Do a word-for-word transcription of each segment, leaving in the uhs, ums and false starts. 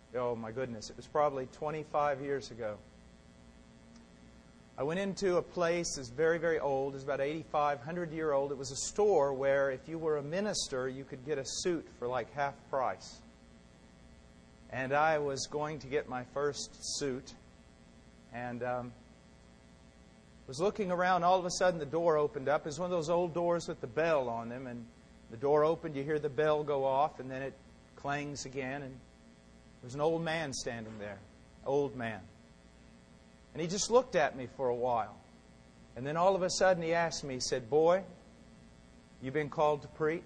oh my goodness, it was probably twenty-five years ago. I went into a place that's very, very old. It's about eighty-five, one hundred year old. It was a store where if you were a minister, you could get a suit for like half price. And I was going to get my first suit. And um, was looking around. All of a sudden, the door opened up. It was one of those old doors with the bell on them. And the door opened. You hear the bell go off. And then it clangs again. And there's an old man standing there. Old man. And he just looked at me for a while. And then all of a sudden he asked me, he said, "Boy, you been called to preach?"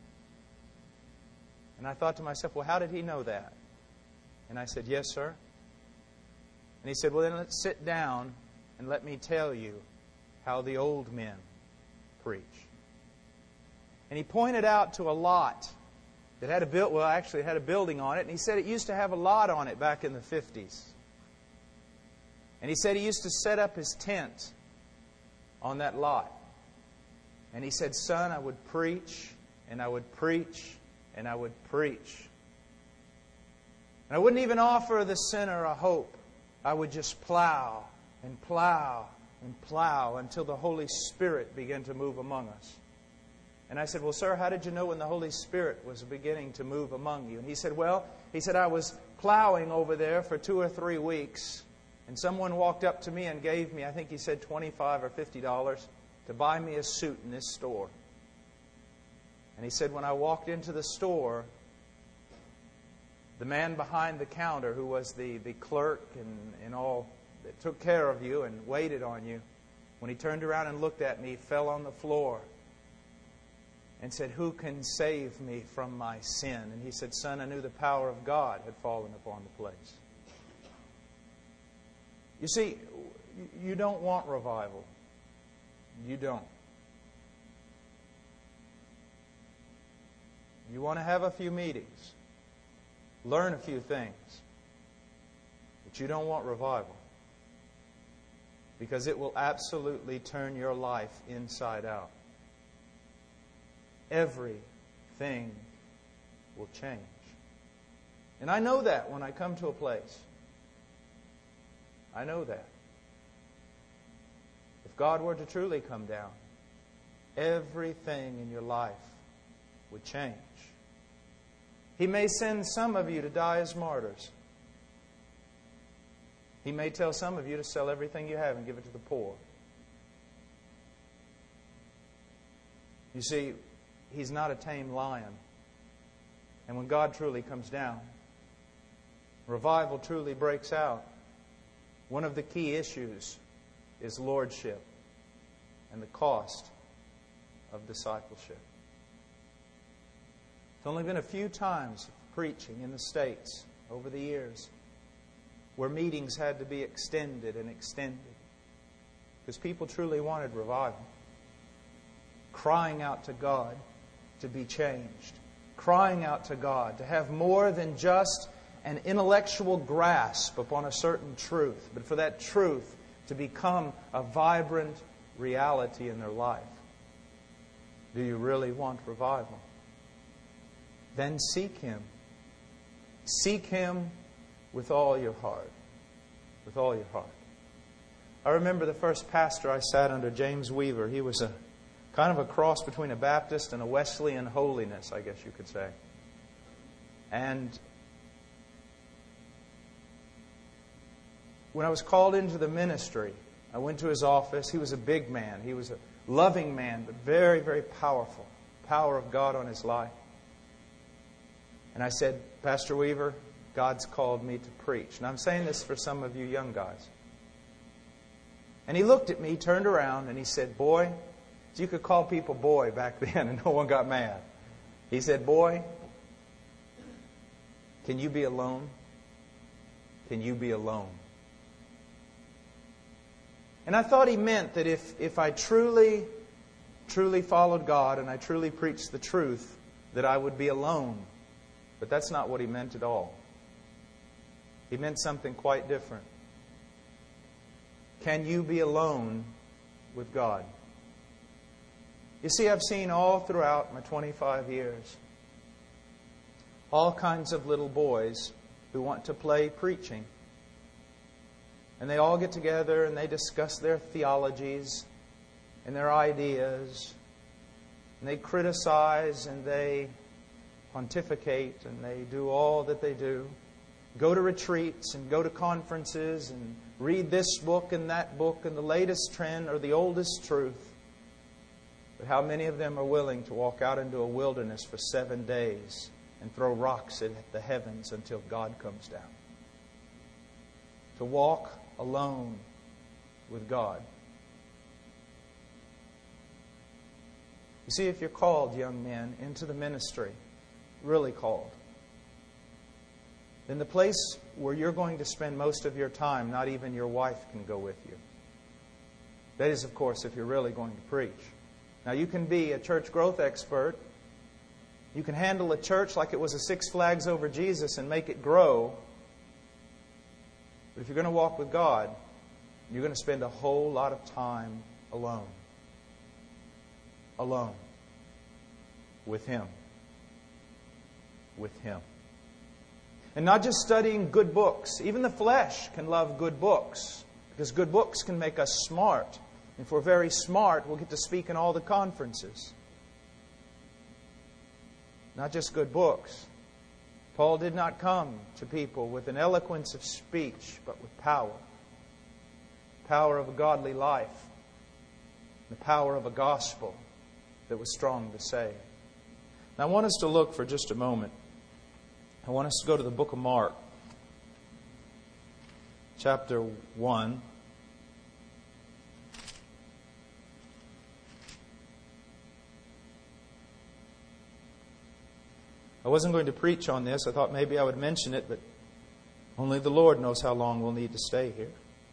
And I thought to myself, well, how did he know that? And I said, "Yes, sir." And he said, "Well, then let's sit down and let me tell you how the old men preach." And he pointed out to a lot that had a build, well, actually it had a building on it. And he said it used to have a lot on it back in the fifties. And he said he used to set up his tent on that lot. And he said, "Son, I would preach, and I would preach, and I would preach. And I wouldn't even offer the sinner a hope. I would just plow and plow and plow until the Holy Spirit began to move among us." And I said, "Well, sir, how did you know when the Holy Spirit was beginning to move among you?" And he said, "Well," he said, "I was plowing over there for two or three weeks. And someone walked up to me and gave me," I think he said twenty-five or fifty dollars, "to buy me a suit in this store." And he said, "When I walked into the store, the man behind the counter, who was the, the clerk and, and all that took care of you and waited on you, when he turned around and looked at me, he fell on the floor and said, 'Who can save me from my sin?' And he said, 'Son, I knew the power of God had fallen upon the place.'" You see, you don't want revival. You don't. You want to have a few meetings, learn a few things, but you don't want revival, because it will absolutely turn your life inside out. Everything will change. And I know that when I come to a place. I know that. If God were to truly come down, everything in your life would change. He may send some of you to die as martyrs. He may tell some of you to sell everything you have and give it to the poor. You see, He's not a tame lion. And when God truly comes down, revival truly breaks out. One of the key issues is lordship and the cost of discipleship. It's only been a few times of preaching in the States over the years where meetings had to be extended and extended because people truly wanted revival. Crying out to God to be changed. Crying out to God to have more than just an intellectual grasp upon a certain truth, but for that truth to become a vibrant reality in their life. Do you really want revival? Then seek Him. Seek Him with all your heart. With all your heart. I remember the first pastor I sat under, James Weaver. He was a kind of a cross between a Baptist and a Wesleyan holiness, I guess you could say. And when I was called into the ministry, I went to his office. He was a big man. He was a loving man, but very, very powerful. Power of God on his life. And I said, "Pastor Weaver, God's called me to preach." And I'm saying this for some of you young guys. And he looked at me, turned around, and he said, "Boy," so you could call people boy back then and no one got mad. He said, "Boy, can you be alone? Can you be alone?" And I thought he meant that if, if I truly, truly followed God and I truly preached the truth, that I would be alone. But that's not what he meant at all. He meant something quite different. Can you be alone with God? You see, I've seen all throughout my twenty-five years all kinds of little boys who want to play preaching. And they all get together and they discuss their theologies and their ideas. And they criticize and they pontificate and they do all that they do. Go to retreats and go to conferences and read this book and that book and the latest trend or the oldest truth. But how many of them are willing to walk out into a wilderness for seven days and throw rocks at the heavens until God comes down? To walk alone with God. You see, if you're called, young men, into the ministry, really called, then the place where you're going to spend most of your time, not even your wife can go with you. That is, of course, if you're really going to preach. Now, you can be a church growth expert. You can handle a church like it was a Six Flags Over Jesus and make it grow. But if you're going to walk with God, you're going to spend a whole lot of time alone. Alone. With Him. With Him. And not just studying good books. Even the flesh can love good books. Because good books can make us smart. And if we're very smart, we'll get to speak in all the conferences. Not just good books. Paul did not come to people with an eloquence of speech, but with power. Power of a godly life. The power of a gospel that was strong to save. Now I want us to look for just a moment. I want us to go to the book of Mark. Chapter one. I wasn't going to preach on this. I thought maybe I would mention it, but only the Lord knows how long we'll need to stay here.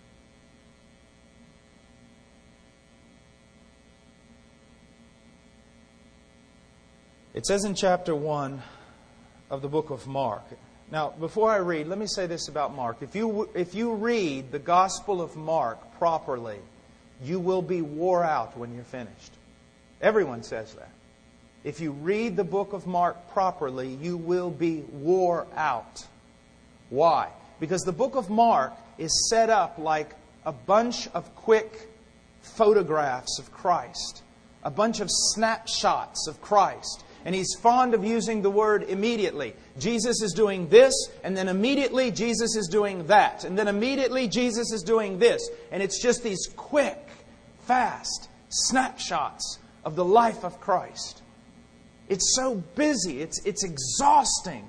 It says in chapter one of the book of Mark. Now, before I read, let me say this about Mark. If you, if you read the Gospel of Mark properly, you will be wore out when you're finished. Everyone says that. If you read the book of Mark properly, you will be wore out. Why? Because the book of Mark is set up like a bunch of quick photographs of Christ. A bunch of snapshots of Christ. And he's fond of using the word immediately. Jesus is doing this, and then immediately Jesus is doing that. And then immediately Jesus is doing this. And it's just these quick, fast snapshots of the life of Christ. It's so busy. It's, it's exhausting.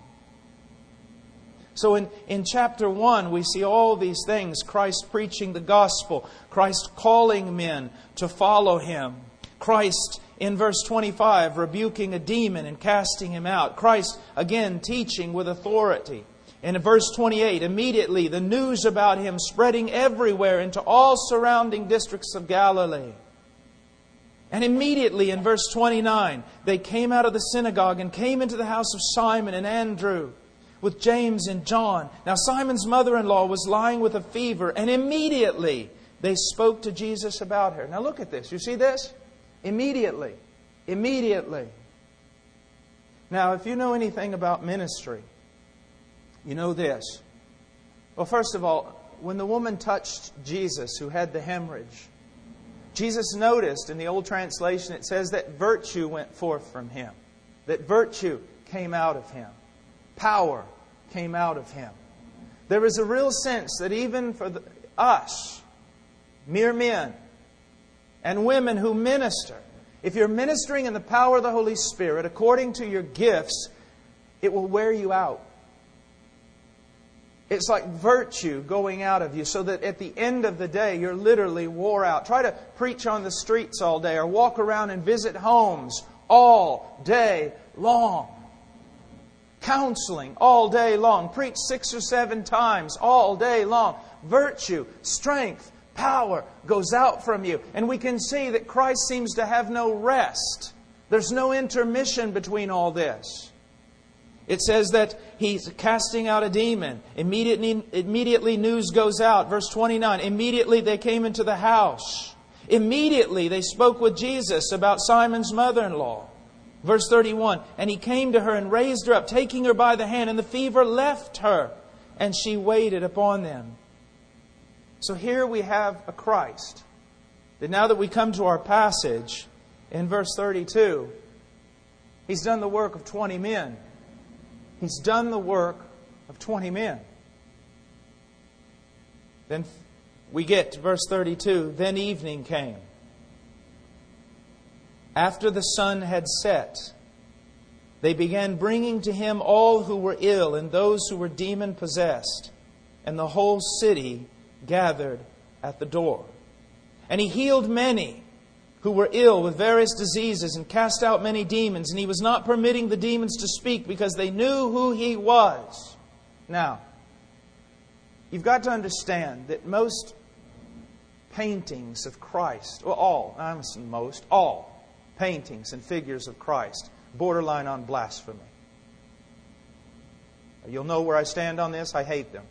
So in, in chapter one, we see all these things. Christ preaching the gospel. Christ calling men to follow Him. Christ, in verse twenty-five, rebuking a demon and casting him out. Christ, again, teaching with authority. And in verse twenty-eight, immediately the news about Him spreading everywhere into all surrounding districts of Galilee. And immediately in verse twenty-nine, they came out of the synagogue and came into the house of Simon and Andrew with James and John. Now Simon's mother-in-law was lying with a fever, and immediately they spoke to Jesus about her. Now look at this. You see this? Immediately. Immediately. Now, if you know anything about ministry, you know this. Well, first of all, when the woman touched Jesus who had the hemorrhage, Jesus noticed in the old translation, it says that virtue went forth from Him. That virtue came out of Him. Power came out of Him. There is a real sense that even for the, us, mere men and women who minister, if you're ministering in the power of the Holy Spirit according to your gifts, it will wear you out. It's like virtue going out of you, so that at the end of the day, you're literally wore out. Try to preach on the streets all day or walk around and visit homes all day long. Counseling all day long. Preach six or seven times all day long. Virtue, strength, power goes out from you. And we can see that Christ seems to have no rest. There's no intermission between all this. It says that He's casting out a demon. Immediately, immediately news goes out. Verse twenty-nine, immediately they came into the house. Immediately they spoke with Jesus about Simon's mother-in-law. Verse thirty-one, and He came to her and raised her up, taking her by the hand, and the fever left her. and she waited upon them. So here we have a Christ that now that we come to our passage in verse thirty-two, He's done the work of twenty men. He's done the work of twenty men. Then we get to verse thirty-two. Then evening came. After the sun had set, they began bringing to Him all who were ill and those who were demon-possessed, and the whole city gathered at the door. And He healed many who were ill with various diseases and cast out many demons, and He was not permitting the demons to speak because they knew who He was. Now, you've got to understand that most paintings of Christ, well, all, I'm saying most, all paintings and figures of Christ borderline on blasphemy. You'll know where I stand on this. I hate them.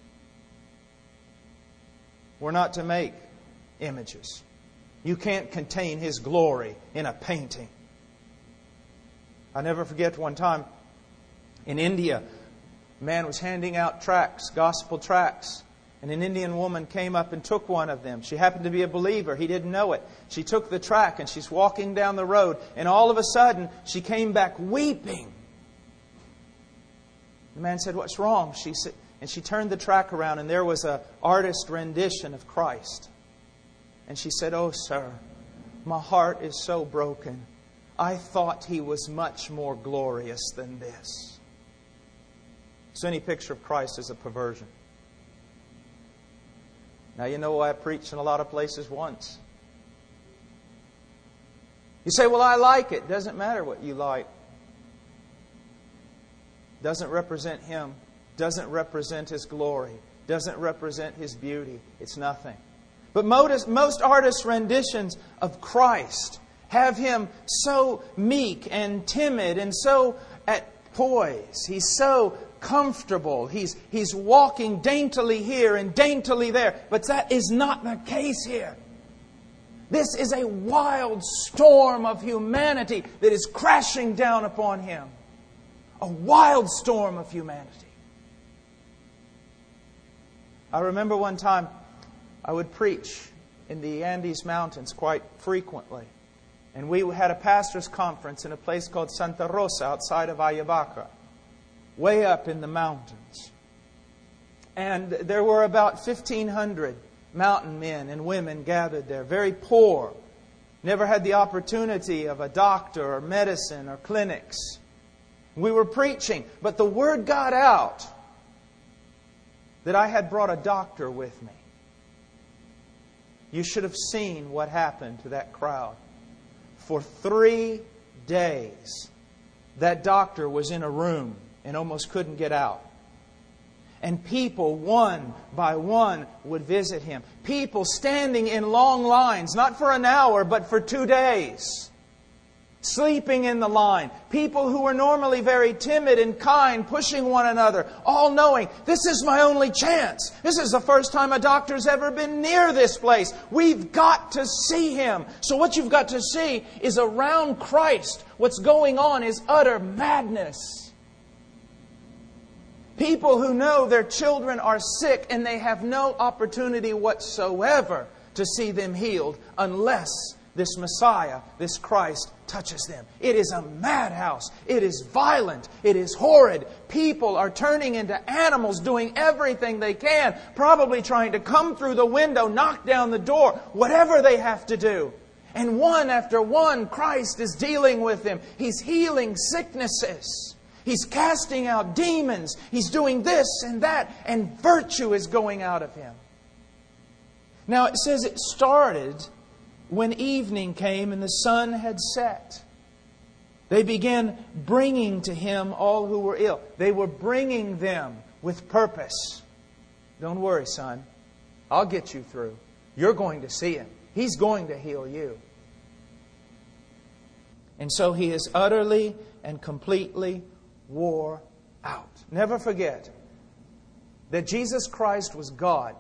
We're not to make images. You can't contain His glory in a painting. I'll never forget one time in India, a man was handing out tracts, gospel tracts, and an Indian woman came up and took one of them. She happened to be a believer. He didn't know it. She took the tract and she's walking down the road, and all of a sudden she came back weeping. The man said, "What's wrong?" She said, and she turned the tract around, and there was an artist rendition of Christ. And she said, "Oh, sir, my heart is so broken. I thought He was much more glorious than this." So any picture of Christ is a perversion. Now, you know I preached in a lot of places once. You say, "Well, I like it." Doesn't matter what you like. Doesn't represent Him. Doesn't represent His glory. Doesn't represent His beauty. It's nothing. But most, most artists' renditions of Christ have Him so meek and timid and so at poise. He's so comfortable. He's, he's walking daintily here and daintily there. But that is not the case here. This is a wild storm of humanity that is crashing down upon Him. A wild storm of humanity. I remember one time I would preach in the Andes Mountains quite frequently. And we had a pastor's conference in a place called Santa Rosa outside of Ayabaca, way up in the mountains. And there were about fifteen hundred mountain men and women gathered there, very poor, never had the opportunity of a doctor or medicine or clinics. We were preaching, but the word got out that I had brought a doctor with me. You should have seen what happened to that crowd. For three days, that doctor was in a room and almost couldn't get out. And people, one by one, would visit him. People standing in long lines, not for an hour, but for two days. Sleeping in the line. People who were normally very timid and kind, pushing one another, all knowing, this is my only chance. This is the first time a doctor's ever been near this place. We've got to see Him. So what you've got to see is around Christ, what's going on is utter madness. People who know their children are sick and they have no opportunity whatsoever to see them healed unless this Messiah, this Christ, touches them. It is a madhouse. It is violent. It is horrid. People are turning into animals, doing everything they can, probably trying to come through the window, knock down the door, whatever they have to do. And one after one, Christ is dealing with them. He's healing sicknesses. He's casting out demons. He's doing this and that, and virtue is going out of Him. Now, it says it started when evening came and the sun had set. They began bringing to Him all who were ill. They were bringing them with purpose. Don't worry, son. I'll get you through. You're going to see Him. He's going to heal you. And so He is utterly and completely wore out. Never forget that Jesus Christ was God.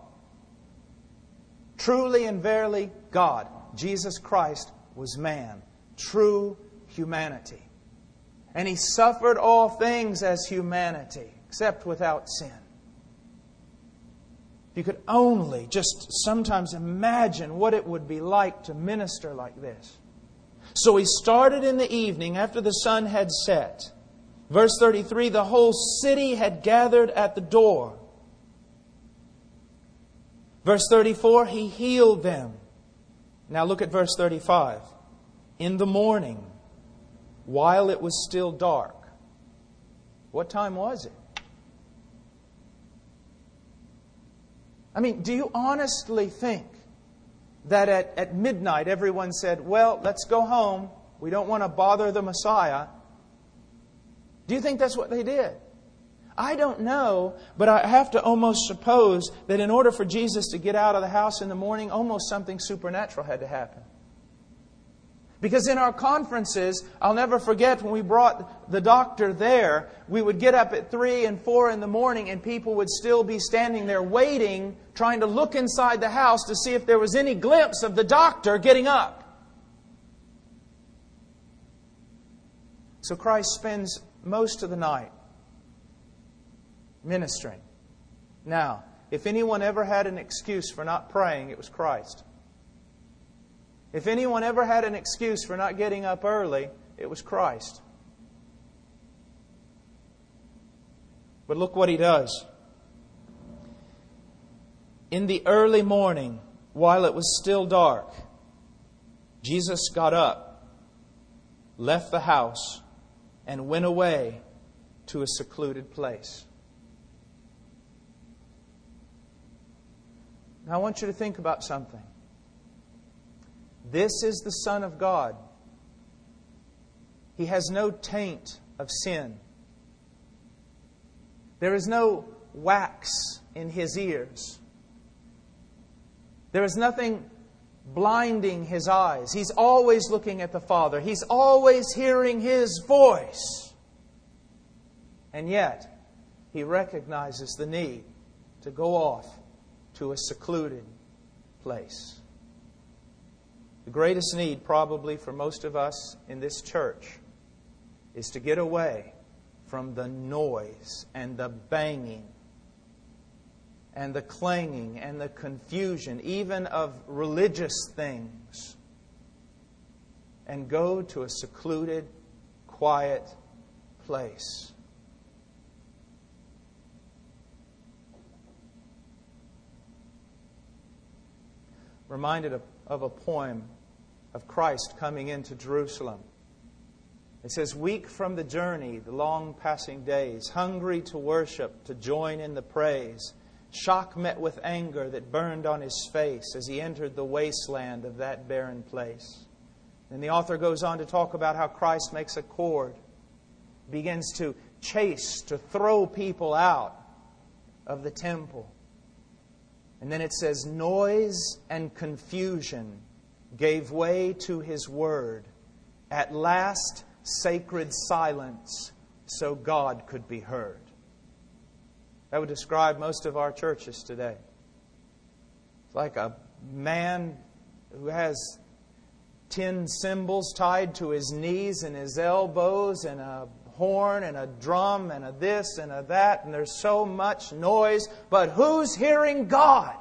Truly and verily God. Jesus Christ was man. True humanity. And He suffered all things as humanity, except without sin. If you could only just sometimes imagine what it would be like to minister like this. So he started in the evening after the sun had set. Verse thirty-three, the whole city had gathered at the door. Verse thirty-four, he healed them. Now look at verse thirty-five. In the morning, while it was still dark. What time was it? I mean, do you honestly think that at, at midnight everyone said, well, let's go home. We don't want to bother the Messiah. Do you think that's what they did? I don't know, but I have to almost suppose that in order for Jesus to get out of the house in the morning, almost something supernatural had to happen. Because in our conferences, I'll never forget when we brought the doctor there, we would get up at three and four in the morning and people would still be standing there waiting, trying to look inside the house to see if there was any glimpse of the doctor getting up. So Christ spends most of the night ministering. Now, if anyone ever had an excuse for not praying, it was Christ. If anyone ever had an excuse for not getting up early, it was Christ. But look what He does. In the early morning, while it was still dark, Jesus got up, left the house, and went away to a secluded place. Now I want you to think about something. This is the Son of God. He has no taint of sin. There is no wax in His ears. There is nothing blinding His eyes. He's always looking at the Father. He's always hearing His voice. And yet, He recognizes the need to go off to a secluded place. The greatest need probably for most of us in this church is to get away from the noise and the banging and the clanging and the confusion, even of religious things, and go to a secluded, quiet place. Reminded of, of a poem of Christ coming into Jerusalem. It says, weak from the journey, the long passing days, hungry to worship, to join in the praise, shock met with anger that burned on His face as He entered the wasteland of that barren place. And the author goes on to talk about how Christ makes a cord, begins to chase, to throw people out of the temple. And then it says, noise and confusion gave way to His word. At last, sacred silence, so God could be heard. That would describe most of our churches today. It's like a man who has tin cymbals tied to his knees and his elbows, and a horn and a drum and a this and a that, and there's so much noise, but who's hearing God?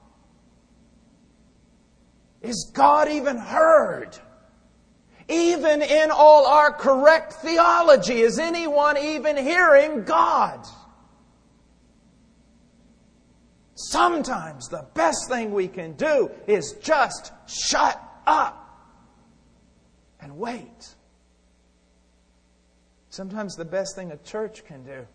Is God even heard? Even in all our correct theology, is anyone even hearing God? Sometimes the best thing we can do is just shut up and wait. Sometimes the best thing a church can do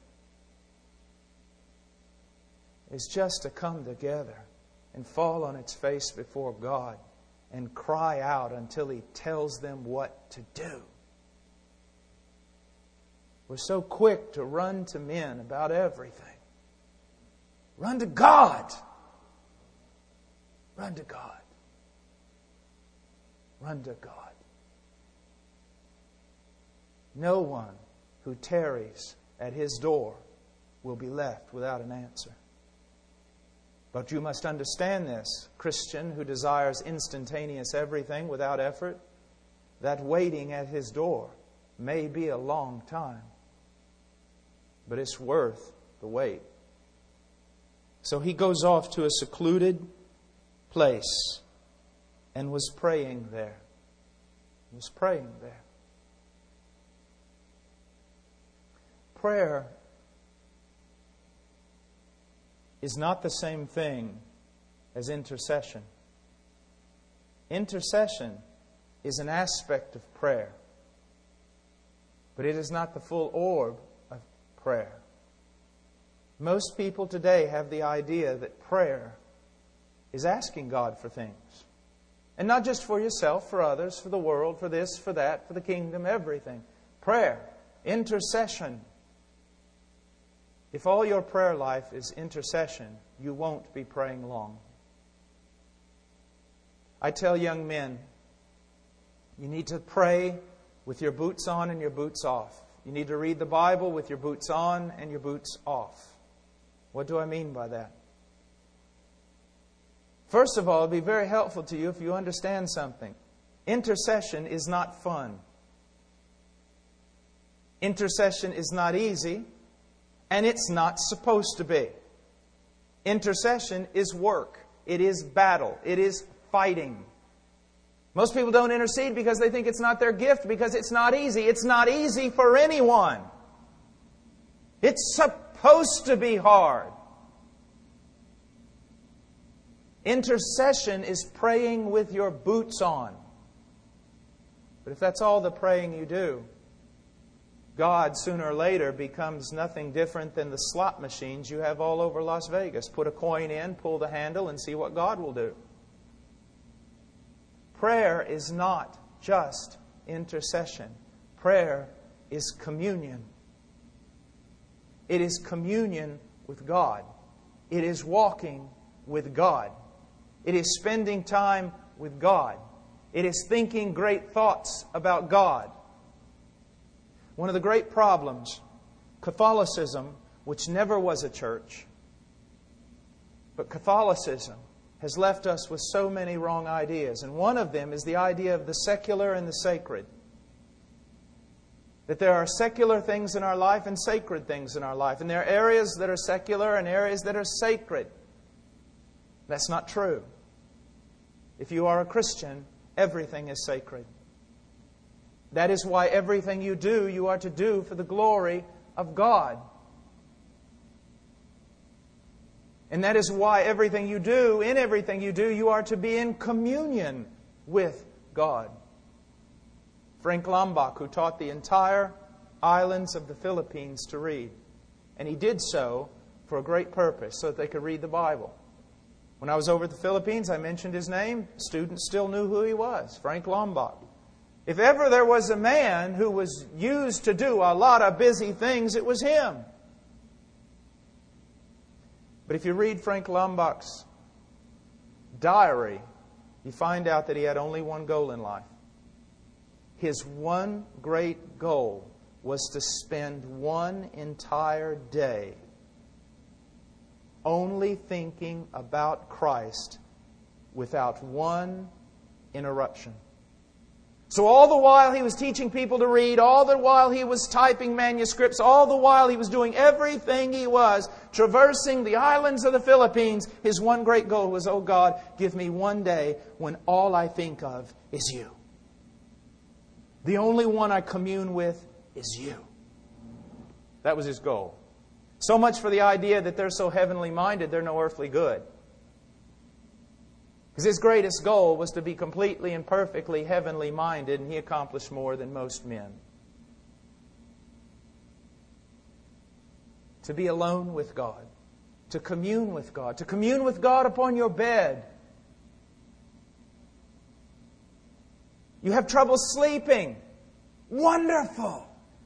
is just to come together and fall on its face before God and cry out until He tells them what to do. We're so quick to run to men about everything. Run to God. Run to God. Run to God. No one who tarries at His door will be left without an answer. But you must understand this, Christian who desires instantaneous everything without effort, that waiting at His door may be a long time, but it's worth the wait. So he goes off to a secluded place and was praying there. He was praying there. Prayer is not the same thing as intercession. Intercession is an aspect of prayer, but it is not the full orb of prayer. Most people today have the idea that prayer is asking God for things. And not just for yourself, for others, for the world, for this, for that, for the kingdom, everything. Prayer, intercession. If all your prayer life is intercession, you won't be praying long. I tell young men, you need to pray with your boots on and your boots off. You need to read the Bible with your boots on and your boots off. What do I mean by that? First of all, it would be very helpful to you if you understand something. Intercession is not fun. Intercession is not easy. And it's not supposed to be. Intercession is work. It is battle. It is fighting. Most people don't intercede because they think it's not their gift, because it's not easy. It's not easy for anyone. It's supposed to be hard. Intercession is praying with your boots on. But if that's all the praying you do, God, sooner or later, becomes nothing different than the slot machines you have all over Las Vegas. Put a coin in, pull the handle, and see what God will do. Prayer is not just intercession. Prayer is communion. It is communion with God. It is walking with God. It is spending time with God. It is thinking great thoughts about God. One of the great problems, Catholicism, which never was a church, but Catholicism has left us with so many wrong ideas. And one of them is the idea of the secular and the sacred. That there are secular things in our life and sacred things in our life. And there are areas that are secular and areas that are sacred. That's not true. If you are a Christian, everything is sacred. That is why everything you do, you are to do for the glory of God. And that is why everything you do, in everything you do, you are to be in communion with God. Frank Lombok, who taught the entire islands of the Philippines to read. And he did so for a great purpose, so that they could read the Bible. When I was over at the Philippines, I mentioned his name. Students still knew who he was, Frank Lombok. If ever there was a man who was used to do a lot of busy things, it was him. But if you read Frank Lombok's diary, you find out that he had only one goal in life. His one great goal was to spend one entire day only thinking about Christ without one interruption. So all the while he was teaching people to read, all the while he was typing manuscripts, all the while he was doing everything he was, traversing the islands of the Philippines, his one great goal was, oh God, give me one day when all I think of is you. The only one I commune with is you. That was his goal. So much for the idea that they're so heavenly minded, they're no earthly good. Because his greatest goal was to be completely and perfectly heavenly minded, and he accomplished more than most men. To be alone with God, to commune with God, to commune with God upon your bed. You have trouble sleeping. Wonderful.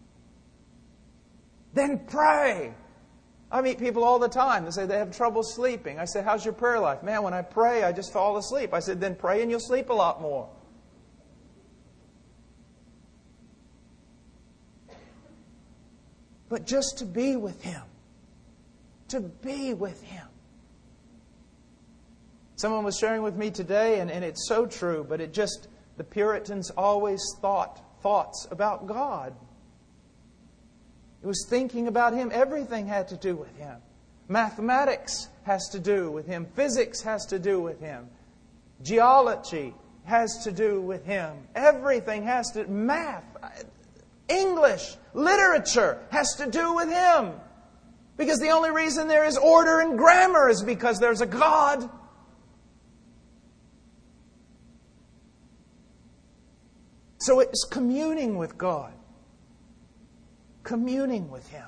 Then pray. I meet people all the time. They say they have trouble sleeping. I say, how's your prayer life? Man, when I pray, I just fall asleep. I said, then pray and you'll sleep a lot more. But just to be with Him. To be with Him. Someone was sharing with me today, and, and it's so true, but it just, the Puritans always thought thoughts about God. It was thinking about Him. Everything had to do with Him. Mathematics has to do with Him. Physics has to do with Him. Geology has to do with Him. Everything has to... Math, English, literature has to do with Him. Because the only reason there is order and grammar is because there's a God. So it's communing with God. Communing with Him.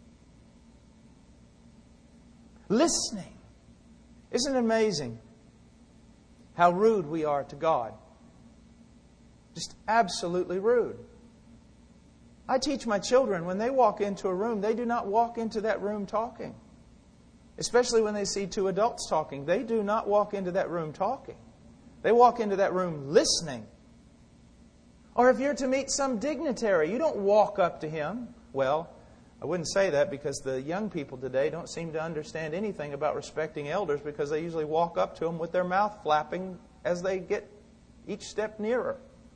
Listening. Isn't it amazing how rude we are to God? Just absolutely rude. I teach my children, when they walk into a room, they do not walk into that room talking. Especially when they see two adults talking. They do not walk into that room talking. They walk into that room listening. Or if you're to meet some dignitary, you don't walk up to him. Well, I wouldn't say that because the young people today don't seem to understand anything about respecting elders because they usually walk up to them with their mouth flapping as they get each step nearer.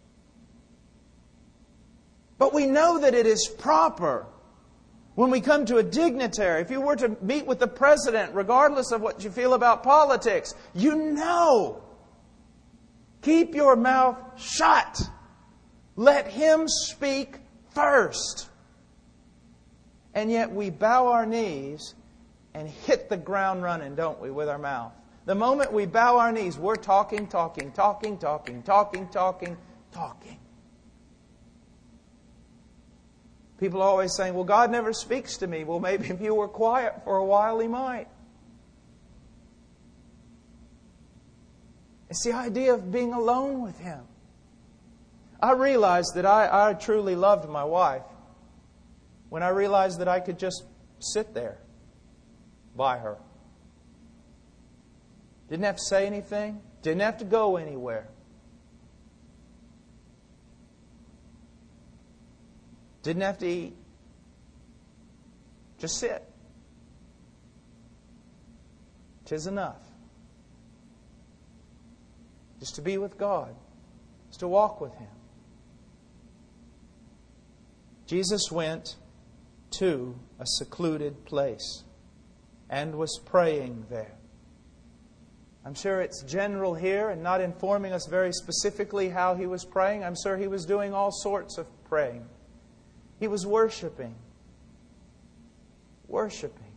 But we know that it is proper when we come to a dignitary. If you were to meet with the president, regardless of what you feel about politics, you know. Keep your mouth shut. Let him speak first. And yet we bow our knees and hit the ground running, don't we, with our mouth. The moment we bow our knees, we're talking, talking, talking, talking, talking, talking, talking. People are always saying, well, God never speaks to me. Well, maybe if you were quiet for a while, He might. It's the idea of being alone with Him. I realized that I, I truly loved my wife when I realized that I could just sit there by her. Didn't have to say anything. Didn't have to go anywhere. Didn't have to eat. Just sit. 'Tis enough. Just to be with God. Just to walk with Him. Jesus went to a secluded place and was praying there. I'm sure it's general here and not informing us very specifically how He was praying. I'm sure He was doing all sorts of praying. He was worshiping. Worshiping.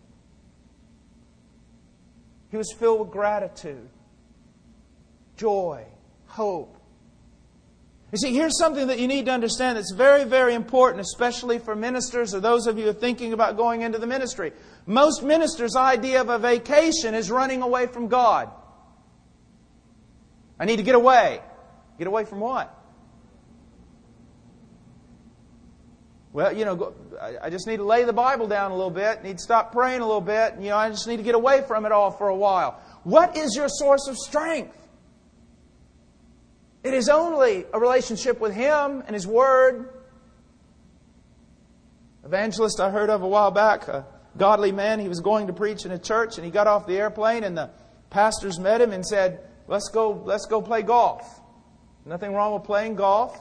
He was filled with gratitude, joy, hope. You see, here's something that you need to understand that's very, very important, especially for ministers or those of you who are thinking about going into the ministry. Most ministers' idea of a vacation is running away from God. I need to get away. Get away from what? Well, you know, I just need to lay the Bible down a little bit. Need to stop praying a little bit. You know, I just need to get away from it all for a while. What is your source of strength? It is only a relationship with Him and His Word. Evangelist I heard of a while back, a godly man, he was going to preach in a church and he got off the airplane and the pastors met him and said, let's go, let's go play golf. Nothing wrong with playing golf.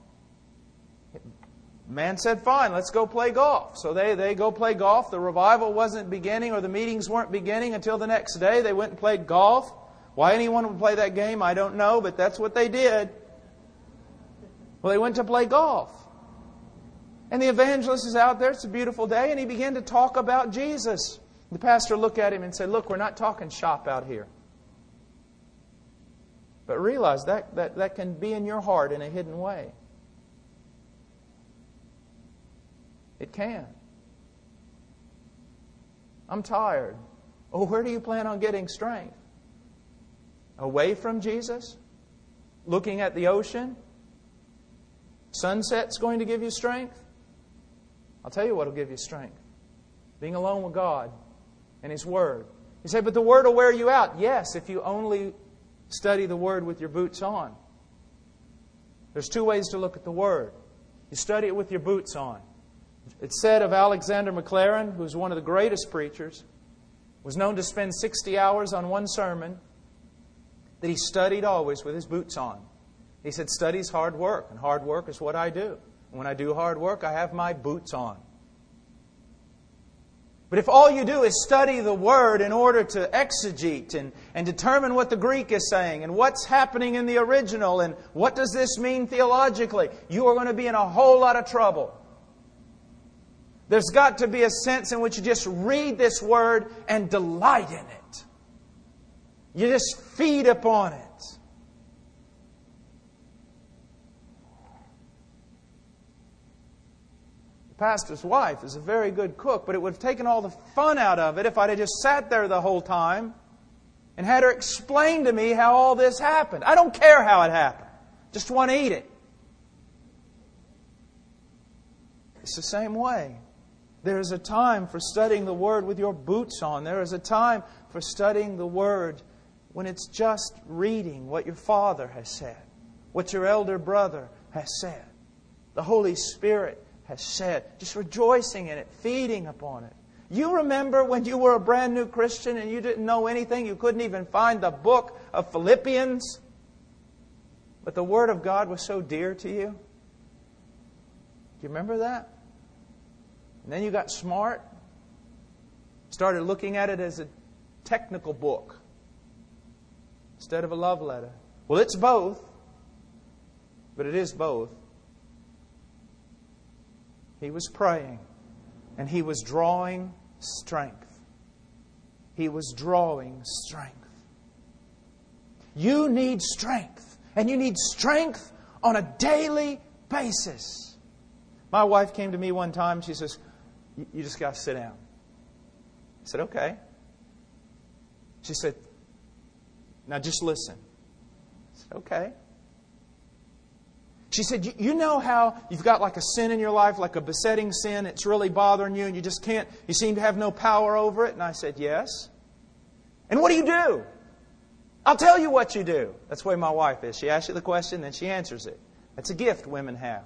Man said, fine, let's go play golf. So they, they go play golf. The revival wasn't beginning or the meetings weren't beginning until the next day. They went and played golf. Why anyone would play that game, I don't know, but that's what they did. Well, they went to play golf. And the evangelist is out there, it's a beautiful day, and he began to talk about Jesus. The pastor looked at him and said, look, we're not talking shop out here. But realize that, that, that can be in your heart in a hidden way. It can. I'm tired. Oh, where do you plan on getting strength? Away from Jesus? Looking at the ocean? Sunset's going to give you strength? I'll tell you what will give you strength. Being alone with God and His Word. You say, but the Word will wear you out. Yes, if you only study the Word with your boots on. There's two ways to look at the Word. You study it with your boots on. It's said of Alexander McLaren, who's one of the greatest preachers, was known to spend sixty hours on one sermon, that he studied always with his boots on. He said, study's hard work, and hard work is what I do. And when I do hard work, I have my boots on. But if all you do is study the Word in order to exegete and, and determine what the Greek is saying and what's happening in the original and what does this mean theologically, you are going to be in a whole lot of trouble. There's got to be a sense in which you just read this Word and delight in it. You just feed upon it. Pastor's wife is a very good cook, but it would have taken all the fun out of it if I'd have just sat there the whole time and had her explain to me how all this happened. I don't care how it happened. Just want to eat it. It's the same way. There is a time for studying the Word with your boots on. There is a time for studying the Word when it's just reading what your father has said, what your elder brother has said, the Holy Spirit has said, just rejoicing in it, feeding upon it. You remember when you were a brand new Christian and you didn't know anything, you couldn't even find the book of Philippians, but the Word of God was so dear to you? Do you remember that? And then you got smart, started looking at it as a technical book instead of a love letter. Well, it's both, but it is both. He was praying, and he was drawing strength. He was drawing strength. You need strength, and you need strength on a daily basis. My wife came to me one time, she says, you just got to sit down. I said, okay. She said, now just listen. I said, okay. She said, you know how you've got like a sin in your life, like a besetting sin, it's really bothering you and you just can't, you seem to have no power over it? And I said, yes. And what do you do? I'll tell you what you do. That's the way my wife is. She asks you the question, then she answers it. That's a gift women have.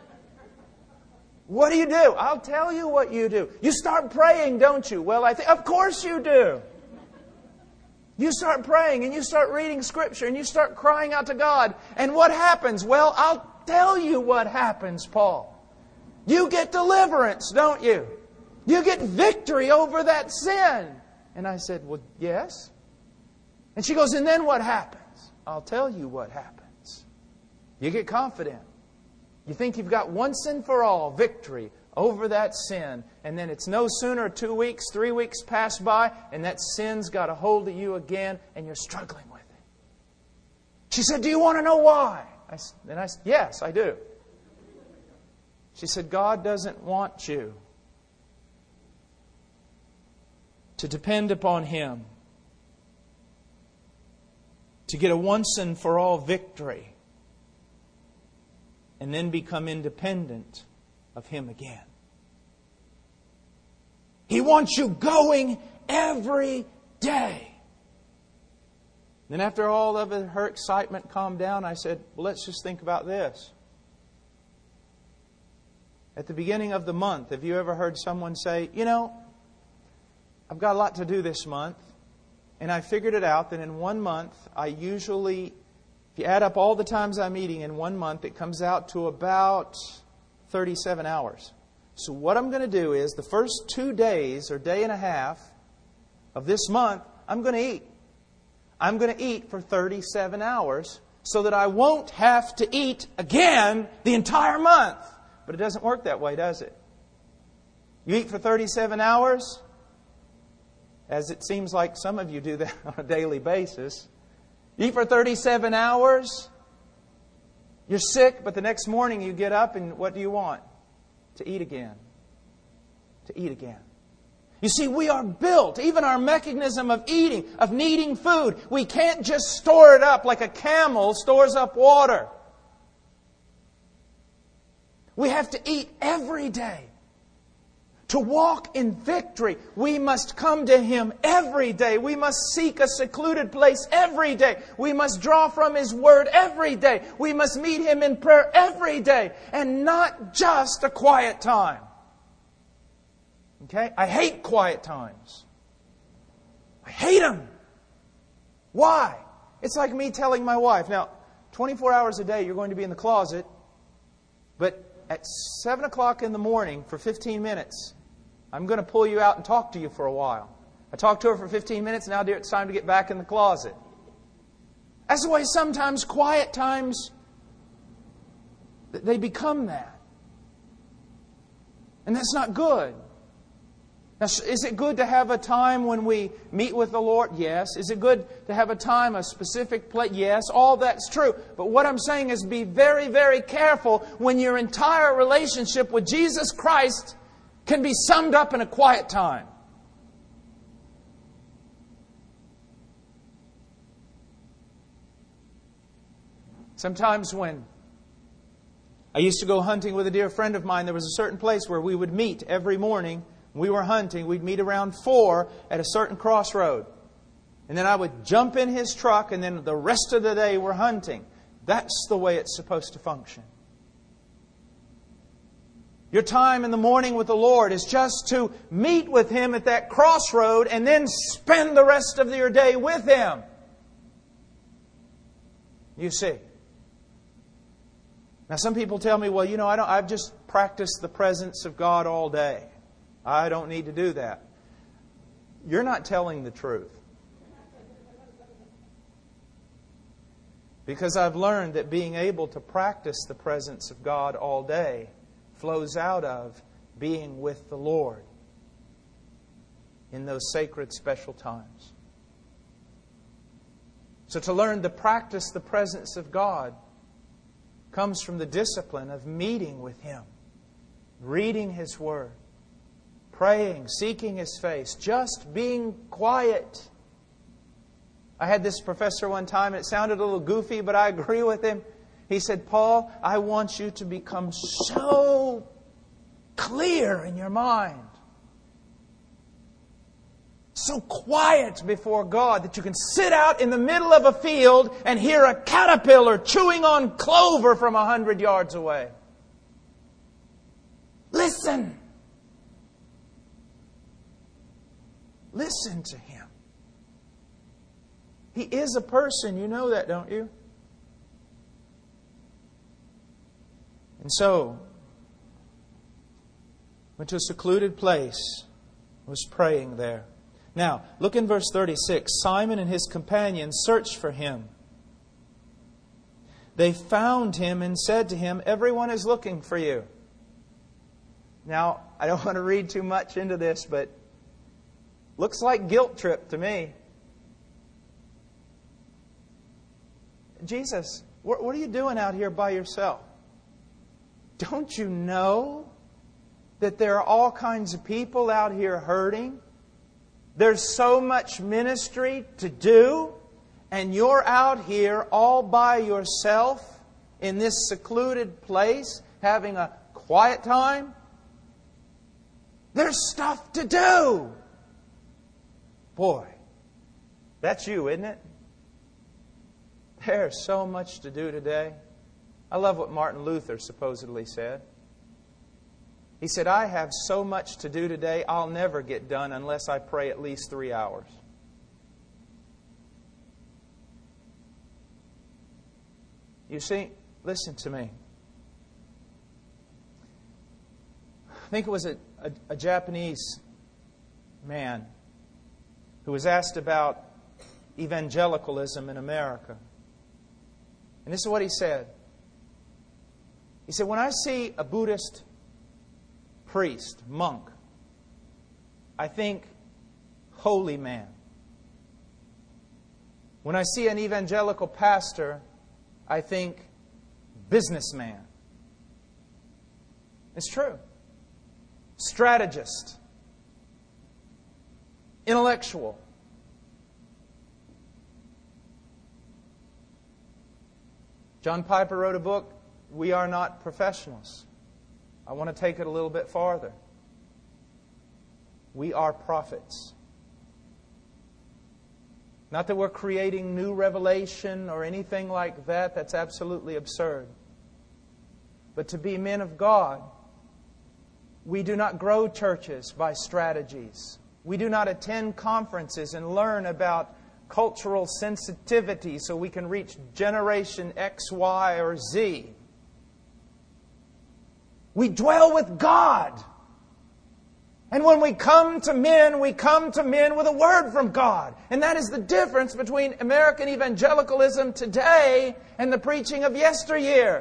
What do you do? I'll tell you what you do. You start praying, don't you? Well, I think, of course you do. You start praying and you start reading Scripture and you start crying out to God. And what happens? Well, I'll tell you what happens, Paul. You get deliverance, don't you? You get victory over that sin. And I said, well, yes. And she goes, and then what happens? I'll tell you what happens. You get confident. You think you've got once and for all victory over that sin. And then it's no sooner two weeks, three weeks pass by, and that sin's got a hold of you again, and you're struggling with it. She said, do you want to know why? I, and I said, yes, I do. She said, God doesn't want you to depend upon Him to get a once and for all victory and then become independent of Him again. He wants you going every day. Then after all of it, her excitement calmed down, I said, well, let's just think about this. At the beginning of the month, have you ever heard someone say, you know, I've got a lot to do this month, and I figured it out that in one month, I usually, if you add up all the times I'm eating in one month, it comes out to about thirty-seven hours. So what I'm going to do is the first two days or day and a half of this month, I'm going to eat. I'm going to eat for thirty-seven hours so that I won't have to eat again the entire month. But it doesn't work that way, does it? You eat for thirty-seven hours, as it seems like some of you do that on a daily basis. You eat for thirty-seven hours, you're sick, but the next morning you get up and what do you want? To eat again. To eat again. You see, we are built, even our mechanism of eating, of needing food, we can't just store it up like a camel stores up water. We have to eat every day. To walk in victory, we must come to Him every day. We must seek a secluded place every day. We must draw from His Word every day. We must meet Him in prayer every day. And not just a quiet time. Okay? I hate quiet times. I hate them. Why? It's like me telling my wife, now, twenty-four hours a day you're going to be in the closet, but at seven o'clock in the morning for fifteen minutes, I'm going to pull you out and talk to you for a while. I talked to her for fifteen minutes. Now, dear, it's time to get back in the closet. That's the way sometimes quiet times, they become that. And that's not good. Now, is it good to have a time when we meet with the Lord? Yes. Is it good to have a time, a specific place? Yes. All that's true. But what I'm saying is be very, very careful when your entire relationship with Jesus Christ can be summed up in a quiet time. Sometimes when I used to go hunting with a dear friend of mine, there was a certain place where we would meet every morning. We were hunting. We'd meet around four at a certain crossroad. And then I would jump in his truck, and then the rest of the day we're hunting. That's the way it's supposed to function. Your time in the morning with the Lord is just to meet with Him at that crossroad and then spend the rest of your day with Him. You see. Now some people tell me, well, you know, I don't, I've just practiced the presence of God all day. I don't need to do that. You're not telling the truth. Because I've learned that being able to practice the presence of God all day flows out of being with the Lord in those sacred special times. So to learn to practice the presence of God comes from the discipline of meeting with Him, reading His Word, praying, seeking His face, just being quiet. I had this professor one time, and it sounded a little goofy, but I agree with him. He said, Paul, I want you to become so clear in your mind, so quiet before God that you can sit out in the middle of a field and hear a caterpillar chewing on clover from a hundred yards away. Listen. Listen to Him. He is a person. You know that, don't you? And so, went to a secluded place, was praying there. Now, look in verse thirty-six. Simon and his companions searched for Him. They found Him and said to Him, everyone is looking for you. Now, I don't want to read too much into this, but looks like guilt trip to me. Jesus, what are you doing out here by yourself? Don't you know that there are all kinds of people out here hurting? There's so much ministry to do, and you're out here all by yourself in this secluded place having a quiet time? There's stuff to do. Boy, that's you, isn't it? There's so much to do today. I love what Martin Luther supposedly said. He said, I have so much to do today, I'll never get done unless I pray at least three hours. You see, listen to me. I think it was a, a, a Japanese man who was asked about evangelicalism in America. And this is what he said. He said, when I see a Buddhist priest, monk, I think holy man. When I see an evangelical pastor, I think businessman. It's true. Strategist. Intellectual. John Piper wrote a book, We Are Not Professionals. I want to take it a little bit farther. We are prophets. Not that we're creating new revelation or anything like that. That's absolutely absurd. But to be men of God, we do not grow churches by strategies. We do not attend conferences and learn about cultural sensitivity so we can reach generation X, Y, or Z. We dwell with God. And when we come to men, we come to men with a word from God. And that is the difference between American evangelicalism today and the preaching of yesteryear.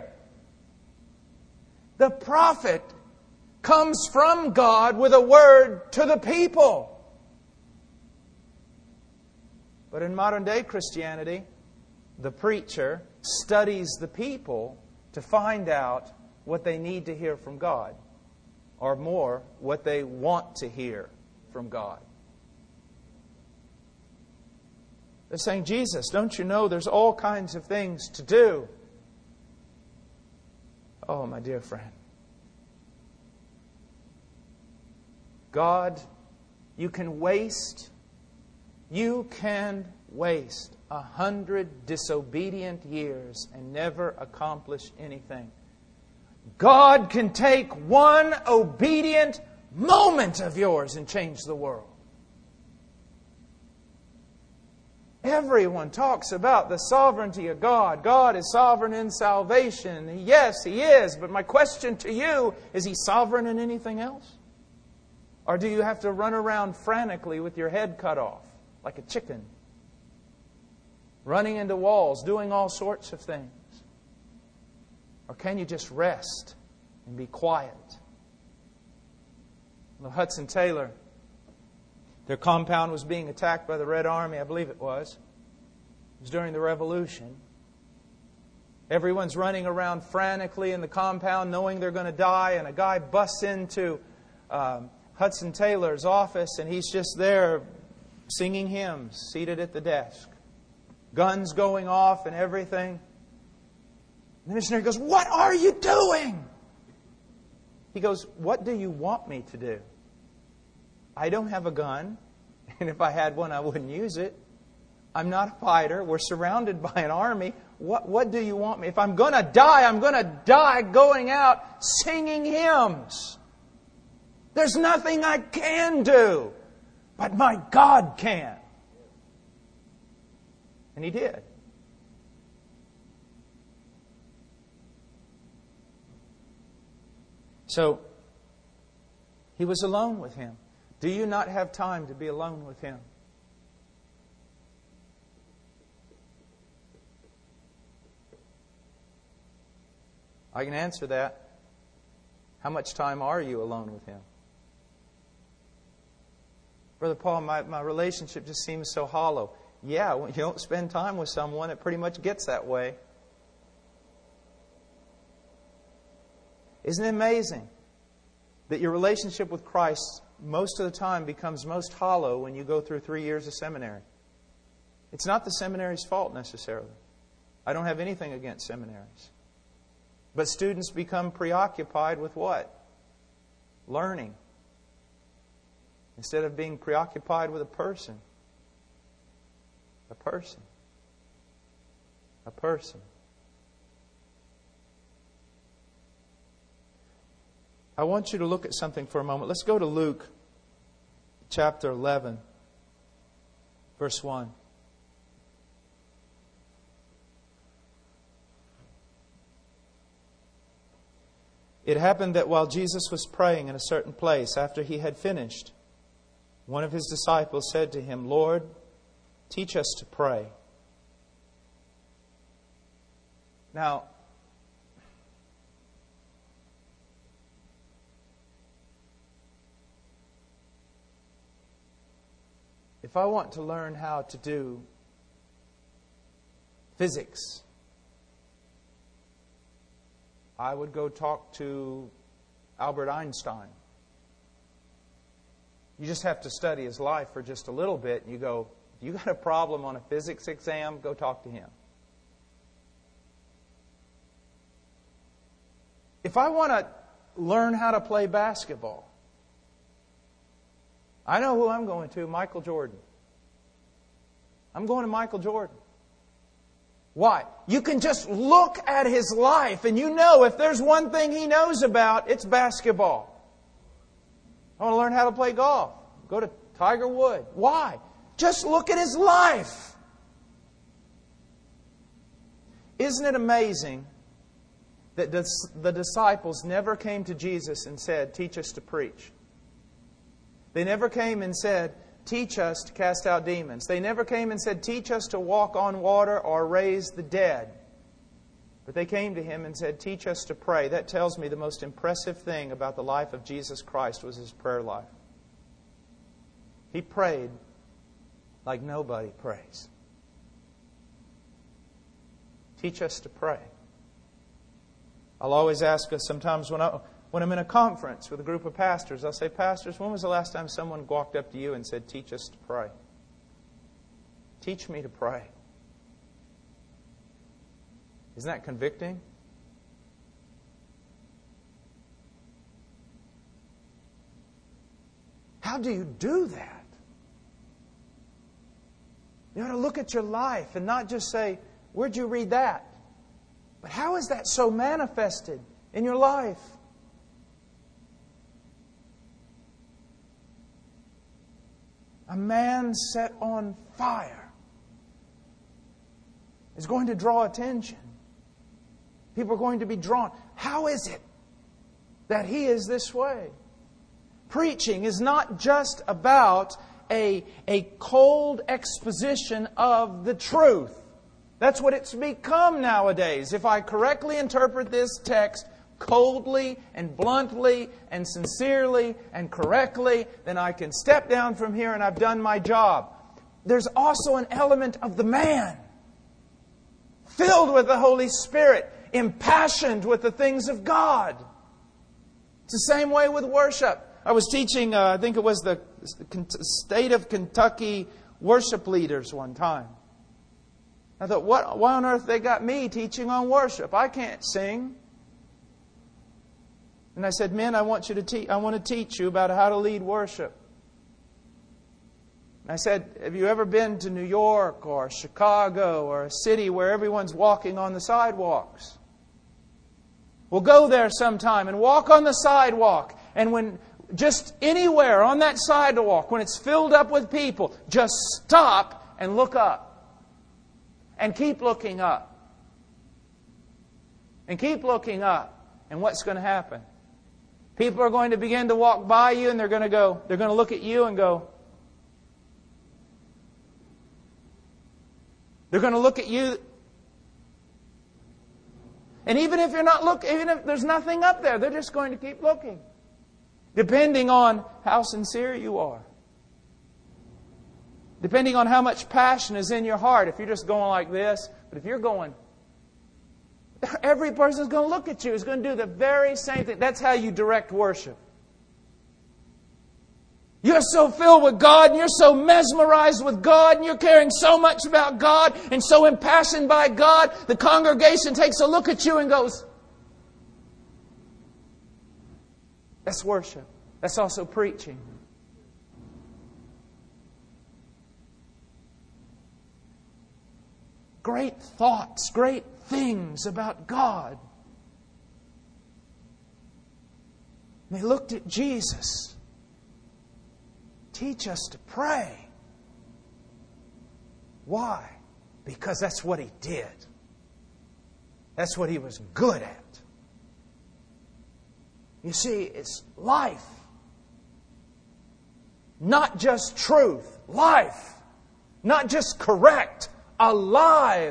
The prophet comes from God with a word to the people. But in modern day Christianity, the preacher studies the people to find out what they need to hear from God. Or more, what they want to hear from God. They're saying, Jesus, don't you know there's all kinds of things to do? Oh, my dear friend. God, you can waste, you can waste a hundred disobedient years and never accomplish anything. God can take one obedient moment of yours and change the world. Everyone talks about the sovereignty of God. God is sovereign in salvation. Yes, He is. But my question to you, is He sovereign in anything else? Or do you have to run around frantically with your head cut off, like a chicken, running into walls, doing all sorts of things? Or can you just rest and be quiet? Well, Hudson Taylor, their compound was being attacked by the Red Army, I believe it was. It was during the Revolution. Everyone's running around frantically in the compound knowing they're going to die, and a guy busts into um, Hudson Taylor's office, and he's just there singing hymns, seated at the desk. Guns going off and everything. The missionary goes, "What are you doing?" He goes, "What do you want me to do? I don't have a gun, and if I had one, I wouldn't use it. I'm not a fighter. We're surrounded by an army. What, what do you want me? If I'm going to die, I'm going to die going out singing hymns. There's nothing I can do, but my God can." And he did. So, he was alone with Him. Do you not have time to be alone with Him? I can answer that. How much time are you alone with Him? Brother Paul, my, my relationship just seems so hollow. Yeah, when you don't spend time with someone, it pretty much gets that way. Isn't it amazing that your relationship with Christ most of the time becomes most hollow when you go through three years of seminary? It's not the seminary's fault necessarily. I don't have anything against seminaries. But students become preoccupied with what? Learning. Instead of being preoccupied with a person. A person. A person. I want you to look at something for a moment. Let's go to Luke chapter eleven, verse one. It happened that while Jesus was praying in a certain place, after He had finished, one of His disciples said to Him, "Lord, teach us to pray." Now, if I want to learn how to do physics, I would go talk to Albert Einstein. You just have to study his life for just a little bit, and you go, if you got a problem on a physics exam, go talk to him. If I want to learn how to play basketball, I know who I'm going to, Michael Jordan. I'm going to Michael Jordan. Why? You can just look at his life and you know if there's one thing he knows about, it's basketball. I want to learn how to play golf. Go to Tiger Woods. Why? Just look at his life. Isn't it amazing that the disciples never came to Jesus and said, "Teach us to preach"? They never came and said, teach us to cast out demons. They never came and said, teach us to walk on water or raise the dead. But they came to Him and said, teach us to pray. That tells me the most impressive thing about the life of Jesus Christ was His prayer life. He prayed like nobody prays. Teach us to pray. I'll always ask us sometimes when, I, when I'm in a conference with a group of pastors, I'll say, pastors, when was the last time someone walked up to you and said, teach us to pray? Teach me to pray. Isn't that convicting? How do you do that? You ought to look at your life and not just say, where'd you read that? But how is that so manifested in your life? A man set on fire is going to draw attention. People are going to be drawn. How is it that he is this way? Preaching is not just about a, a cold exposition of the truth. That's what it's become nowadays. If I correctly interpret this text coldly and bluntly and sincerely and correctly, then I can step down from here and I've done my job. There's also an element of the man, filled with the Holy Spirit, impassioned with the things of God. It's the same way with worship. I was teaching, uh, I think it was the state of Kentucky worship leaders one time. I thought, what? Why on earth they got me teaching on worship? I can't sing. And I said, men, I want you to teach. I want to teach you about how to lead worship. And I said, have you ever been to New York or Chicago or a city where everyone's walking on the sidewalks? Well, go there sometime and walk on the sidewalk. And when just anywhere on that sidewalk, when it's filled up with people, just stop and look up. And keep looking up. And keep looking up. And what's going to happen? People are going to begin to walk by you and they're going to go, they're going to look at you and go, they're going to look at you. And even if you're not looking, even if there's nothing up there, they're just going to keep looking. Depending on how sincere you are. Depending on how much passion is in your heart. If you're just going like this, but if you're going, every person is going to look at you. Is going to do the very same thing. That's how you direct worship. You're so filled with God and you're so mesmerized with God and you're caring so much about God and so impassioned by God, the congregation takes a look at you and goes, that's worship. That's also preaching. Great thoughts, great things about God. And they looked at Jesus. Teach us to pray. Why? Because that's what He did. That's what He was good at. You see, it's life. Not just truth. Life. Not just correct. Alive.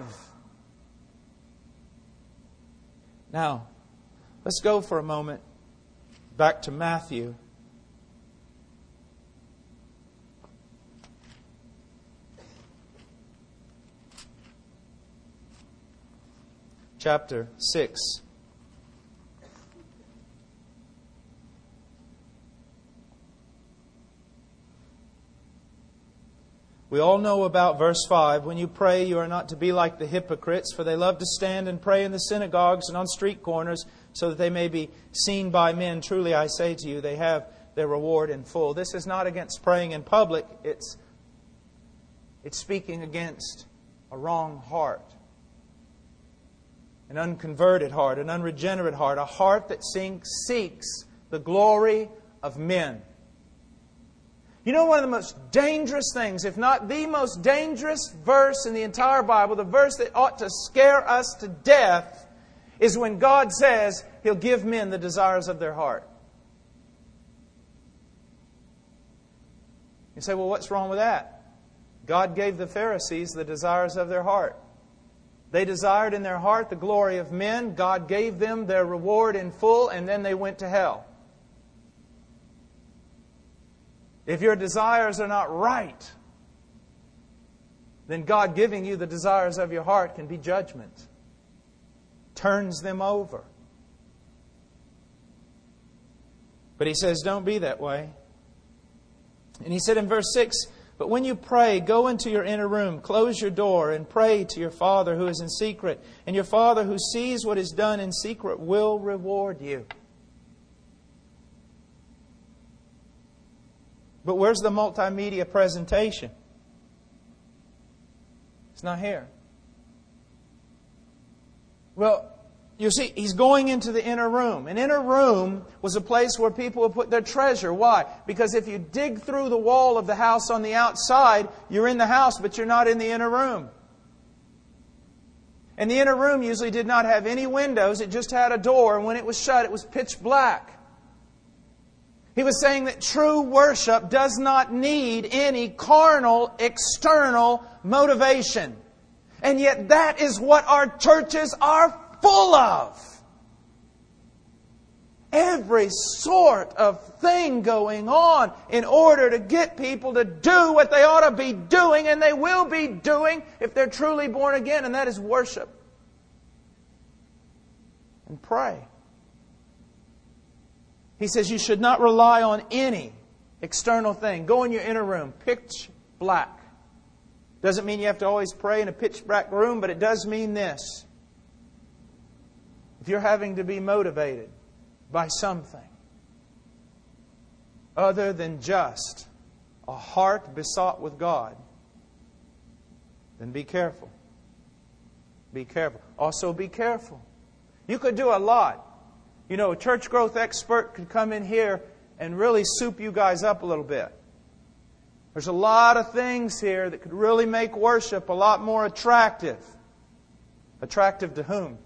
Now, let's go for a moment back to Matthew. Chapter six. We all know about verse five. When you pray, you are not to be like the hypocrites, for they love to stand and pray in the synagogues and on street corners, so that they may be seen by men. Truly, I say to you, they have their reward in full. This is not against praying in public. It's, it's speaking against a wrong heart. An unconverted heart, an unregenerate heart, a heart that seeks the glory of men. You know, one of the most dangerous things, if not the most dangerous verse in the entire Bible, the verse that ought to scare us to death, is when God says He'll give men the desires of their heart. You say, well, what's wrong with that? God gave the Pharisees the desires of their heart. They desired in their heart the glory of men. God gave them their reward in full, and then they went to hell. If your desires are not right, then God giving you the desires of your heart can be judgment. Turns them over. But He says, don't be that way. And He said in verse six, but when you pray, go into your inner room, close your door, and pray to your Father who is in secret. And your Father who sees what is done in secret will reward you. But where's the multimedia presentation? It's not here. Well, you see, He's going into the inner room. An inner room was a place where people would put their treasure. Why? Because if you dig through the wall of the house on the outside, you're in the house, but you're not in the inner room. And the inner room usually did not have any windows. It just had a door. And when it was shut, it was pitch black. He was saying that true worship does not need any carnal, external motivation. And yet that is what our churches are full of. Every sort of thing going on in order to get people to do what they ought to be doing, and they will be doing if they're truly born again, and that is worship and pray. He says you should not rely on any external thing. Go in your inner room, pitch black. Doesn't mean you have to always pray in a pitch black room, but it does mean this. If you're having to be motivated by something other than just a heart besought with God, then be careful. Be careful. Also be careful. You could do a lot. You know, a church growth expert could come in here and really soup you guys up a little bit. There's a lot of things here that could really make worship a lot more attractive. Attractive to whom?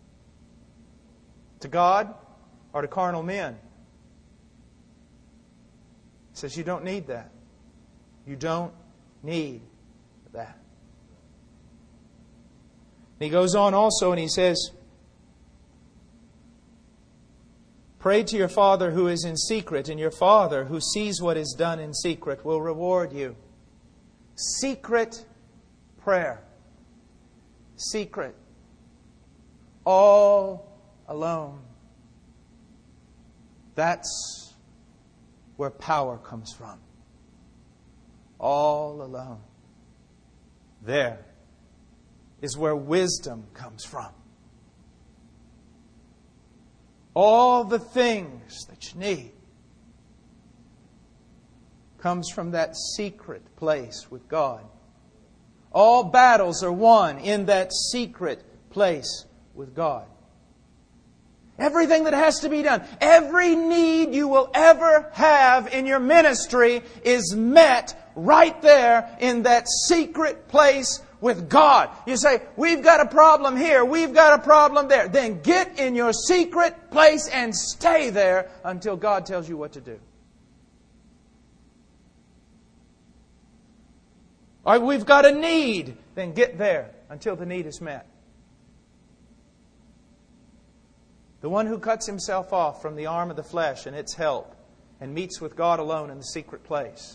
To God or to carnal men? He says you don't need that. You don't need that. And he goes on also and he says, pray to your Father who is in secret, and your Father who sees what is done in secret will reward you. Secret prayer. Secret. All alone. That's where power comes from. All alone. There is where wisdom comes from. All the things that you need comes from that secret place with God. All battles are won in that secret place with God. Everything that has to be done, every need you will ever have in your ministry is met right there in that secret place with God. You say, we've got a problem here, we've got a problem there. Then get in your secret place and stay there until God tells you what to do. All right, we've got a need. Then get there until the need is met. The one who cuts himself off from the arm of the flesh and its help and meets with God alone in the secret place.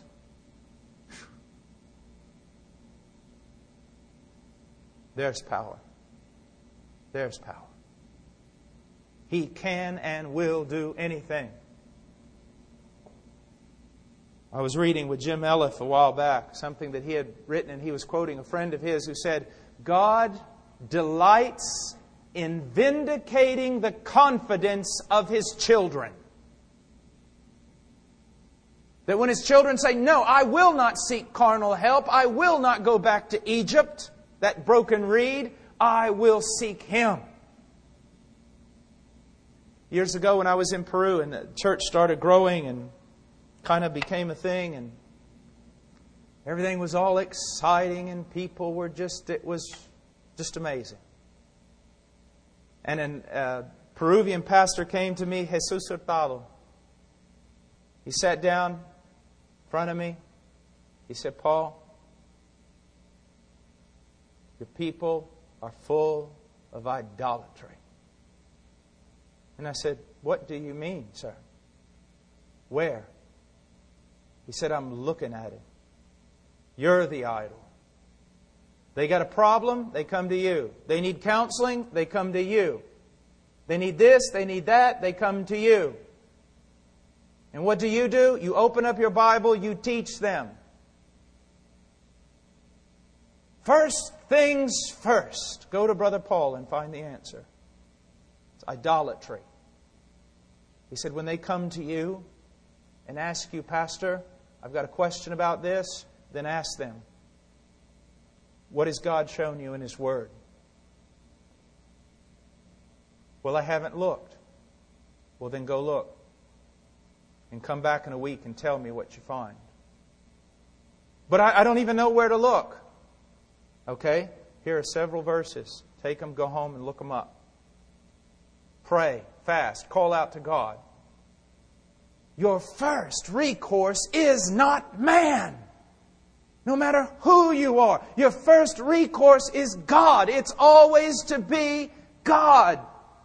There's power. There's power. He can and will do anything. I was reading with Jim Elliff a while back, something that he had written, and he was quoting a friend of his who said, God delights in vindicating the confidence of His children. That when His children say, no, I will not seek carnal help, I will not go back to Egypt, that broken reed, I will seek Him. Years ago when I was in Peru and the church started growing and kind of became a thing and everything was all exciting and people were just, it was just amazing. And a uh, Peruvian pastor came to me, Jesus Hurtado. He sat down in front of me He said, Paul, your people are full of idolatry. And I said, what do you mean, sir? Where? He said, I'm looking at it. You're the idol. They got a problem, they come to you. They need counseling, they come to you. They need this, they need that, they come to you. And what do you do? You open up your Bible, you teach them. First things first. Go to Brother Paul and find the answer. It's idolatry. He said, when they come to you and ask you, Pastor, I've got a question about this, then ask them, what has God shown you in His Word? Well, I haven't looked. Well, then go look. And come back in a week and tell me what you find. But I, I don't even know where to look. Okay? Here are several verses. Take them, go home, and look them up. Pray, fast, call out to God. Your first recourse is not man. No matter who you are, your first recourse is God. It's always to be God.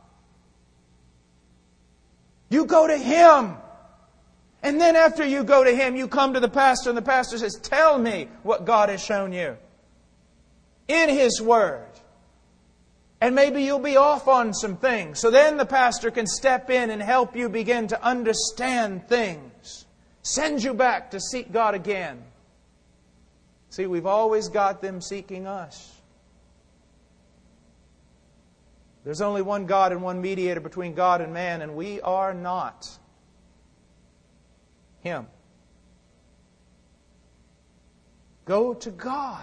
You go to Him. And then after you go to Him, you come to the pastor, and the pastor says, tell me what God has shown you in His Word. And maybe you'll be off on some things. So then the pastor can step in and help you begin to understand things. Send you back to seek God again. See, we've always got them seeking us. There's only one God and one mediator between God and man, and we are not Him. Go to God.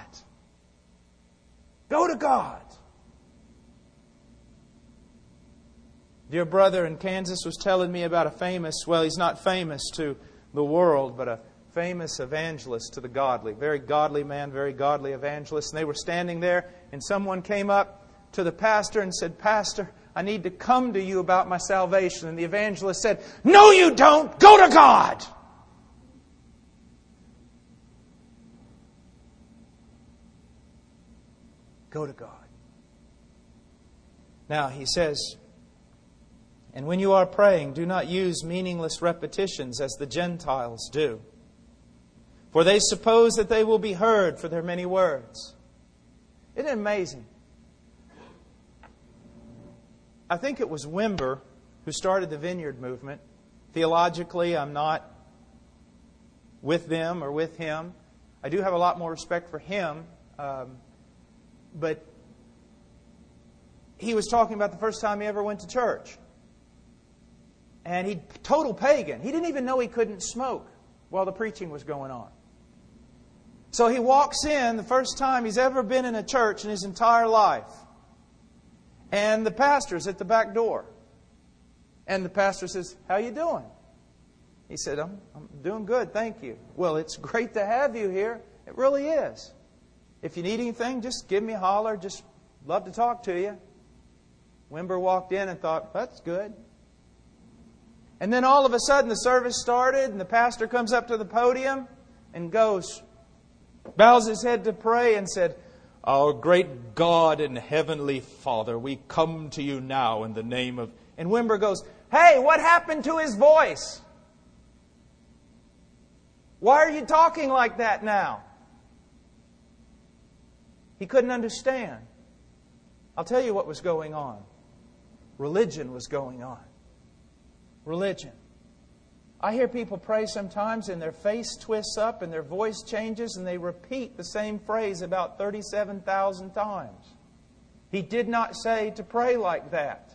Go to God. Dear brother in Kansas was telling me about a famous, well, he's not famous to the world, but a famous evangelist to the godly. Very godly man, very godly evangelist. And they were standing there, and someone came up to the pastor and said, Pastor, I need to come to you about my salvation. And the evangelist said, no, you don't. Go to God. Go to God. Now, he says, and when you are praying, do not use meaningless repetitions as the Gentiles do. For they suppose that they will be heard for their many words. Isn't it amazing? I think it was Wimber who started the Vineyard movement. Theologically, I'm not with them or with him. I do have a lot more respect for him. Um, but he was talking about the first time he ever went to church. And he total pagan. He didn't even know he couldn't smoke while the preaching was going on. So he walks in the first time he's ever been in a church in his entire life. And the pastor's at the back door. And the pastor says, how you doing? He said, I'm, I'm doing good, thank you. Well, it's great to have you here. It really is. If you need anything, just give me a holler. Just love to talk to you. Wimber walked in and thought, that's good. And then all of a sudden the service started and the pastor comes up to the podium and goes, bows his head to pray and said, our great God and Heavenly Father, we come to you now in the name of... And Wimber goes, hey, what happened to his voice? Why are you talking like that now? He couldn't understand. I'll tell you what was going on. Religion was going on. Religion. I hear people pray sometimes and their face twists up and their voice changes and they repeat the same phrase about thirty-seven thousand times. He did not say to pray like that.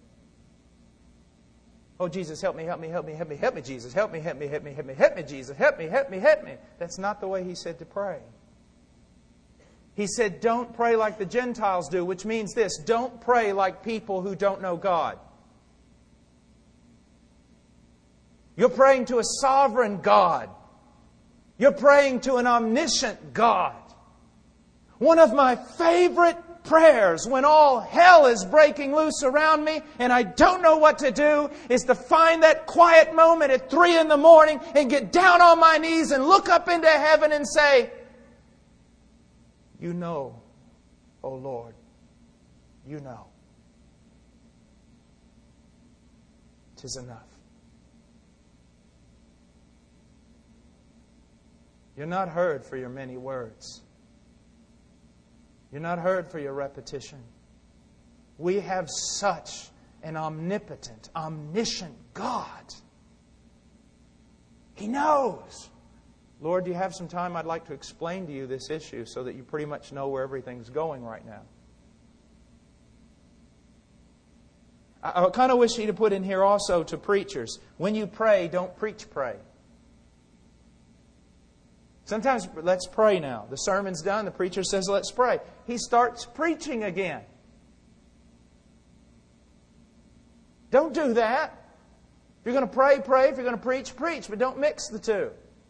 Oh, Jesus, help me, help me, help me, help me, help me, Jesus. Help me, help me, help me, help me, help me, Jesus. Help me, help me, help me. That's not the way He said to pray. He said, don't pray like the Gentiles do, which means this. Don't pray like people who don't know God. You're praying to a sovereign God. You're praying to an omniscient God. One of my favorite prayers when all hell is breaking loose around me and I don't know what to do is to find that quiet moment at three in the morning and get down on my knees and look up into heaven and say, You know, O Lord, You know. 'Tis enough. You're not heard for your many words. You're not heard for your repetition. We have such an omnipotent, omniscient God. He knows. Lord, do you have some time? I'd like to explain to you this issue so that you pretty much know where everything's going right now. I, I kind of wish He'd have put in here also to preachers, when you pray, don't preach pray. Sometimes, let's pray now. The sermon's done. The preacher says, let's pray. He starts preaching again. Don't do that. If you're going to pray, pray. If you're going to preach, preach. But don't mix the two.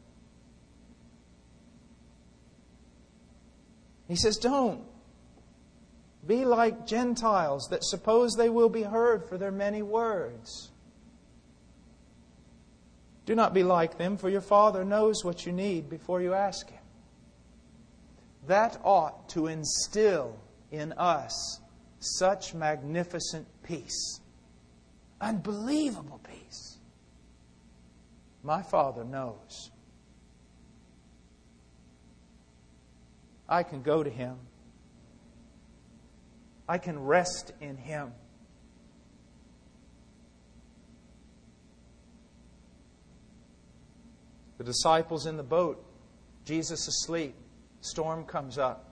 He says, don't be like Gentiles that suppose they will be heard for their many words. Do not be like them, for your Father knows what you need before you ask Him. That ought to instill in us such magnificent peace. Unbelievable peace. My Father knows. I can go to Him. I can rest in Him. The disciples in the boat, Jesus asleep, storm comes up.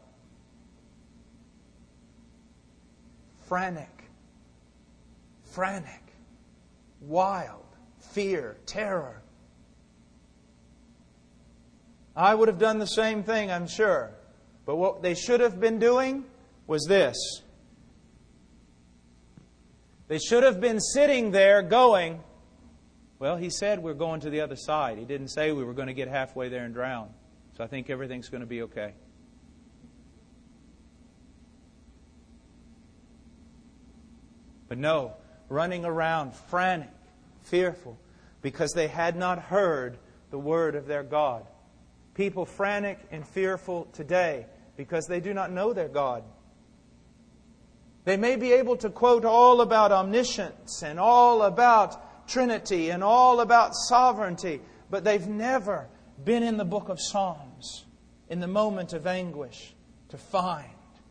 Frantic, frantic, wild, fear, terror. I would have done the same thing, I'm sure. But what they should have been doing was this. They should have been sitting there going, well, He said we're going to the other side. He didn't say we were going to get halfway there and drown. So I think everything's going to be okay. But no, running around, frantic, fearful, because they had not heard the word of their God. People frantic and fearful today because they do not know their God. They may be able to quote all about omniscience and all about Trinity and all about sovereignty, but they've never been in the book of Psalms in the moment of anguish to find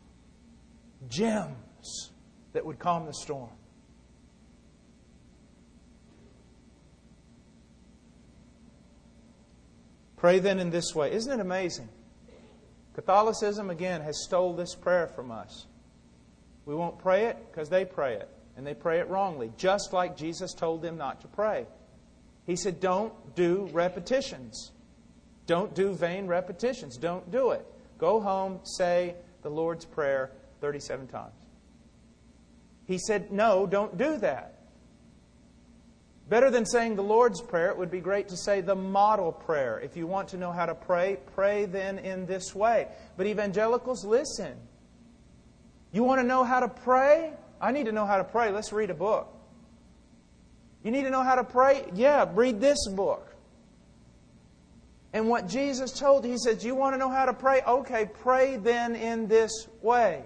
gems that would calm the storm. Pray then in this way. Isn't it amazing? Catholicism, again, has stole this prayer from us. We won't pray it because they pray it. And they pray it wrongly, just like Jesus told them not to pray. He said, don't do repetitions. Don't do vain repetitions. Don't do it. Go home, say the Lord's Prayer thirty-seven times. He said, no, don't do that. Better than saying the Lord's Prayer, it would be great to say the model prayer. If you want to know how to pray, pray then in this way. But evangelicals, listen. You want to know how to pray? I need to know how to pray. Let's read a book. You need to know how to pray? Yeah, read this book. And what Jesus told, He said, you want to know how to pray? Okay, pray then in this way.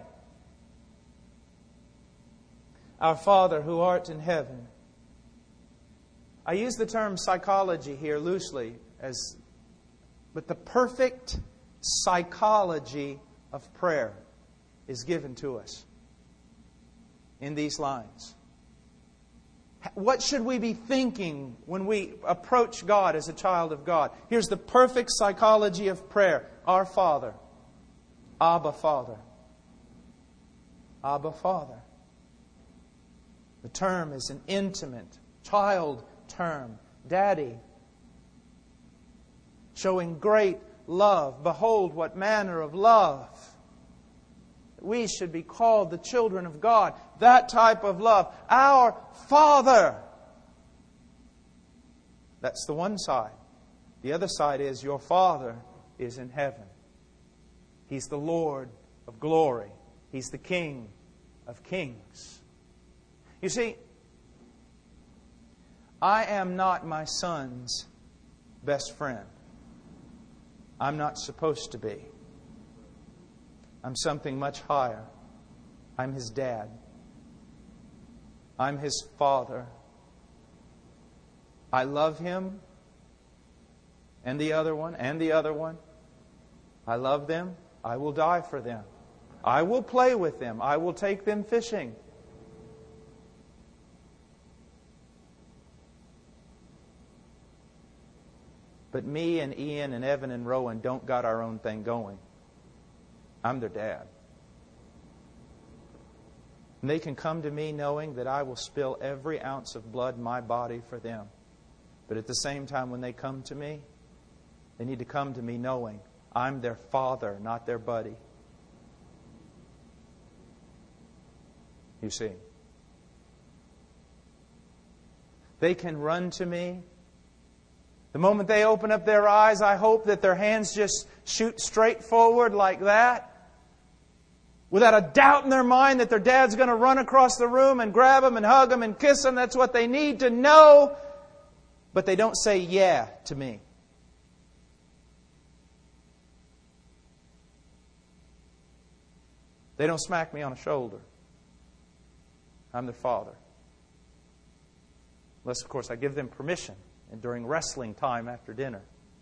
Our Father who art in heaven. I use the term psychology here loosely, as, but the perfect psychology of prayer is given to us in these lines. What should we be thinking when we approach God as a child of God? Here's the perfect psychology of prayer. Our Father. Abba, Father. Abba, Father. The term is an intimate, child term. Daddy. Showing great love. Behold, what manner of love. We should be called the children of God. That type of love. Our Father. That's the one side. The other side is your Father is in heaven. He's the Lord of glory. He's the King of kings. You see, I am not my son's best friend. I'm not supposed to be. I'm something much higher. I'm his dad. I'm his father. I love him and the other one and the other one. I love them. I will die for them. I will play with them. I will take them fishing. But me and Ian and Evan and Rowan don't got our own thing going. I'm their dad. And they can come to me knowing that I will spill every ounce of blood in my body for them. But at the same time, when they come to me, they need to come to me knowing I'm their father, not their buddy. You see. They can run to me. The moment they open up their eyes, I hope that their hands just shoot straight forward like that. Without a doubt in their mind that their dad's going to run across the room and grab them and hug them and kiss them. That's what they need to know. But they don't say yeah to me. They don't smack me on the shoulder. I'm their father. Unless, of course, I give them permission and during wrestling time after dinner.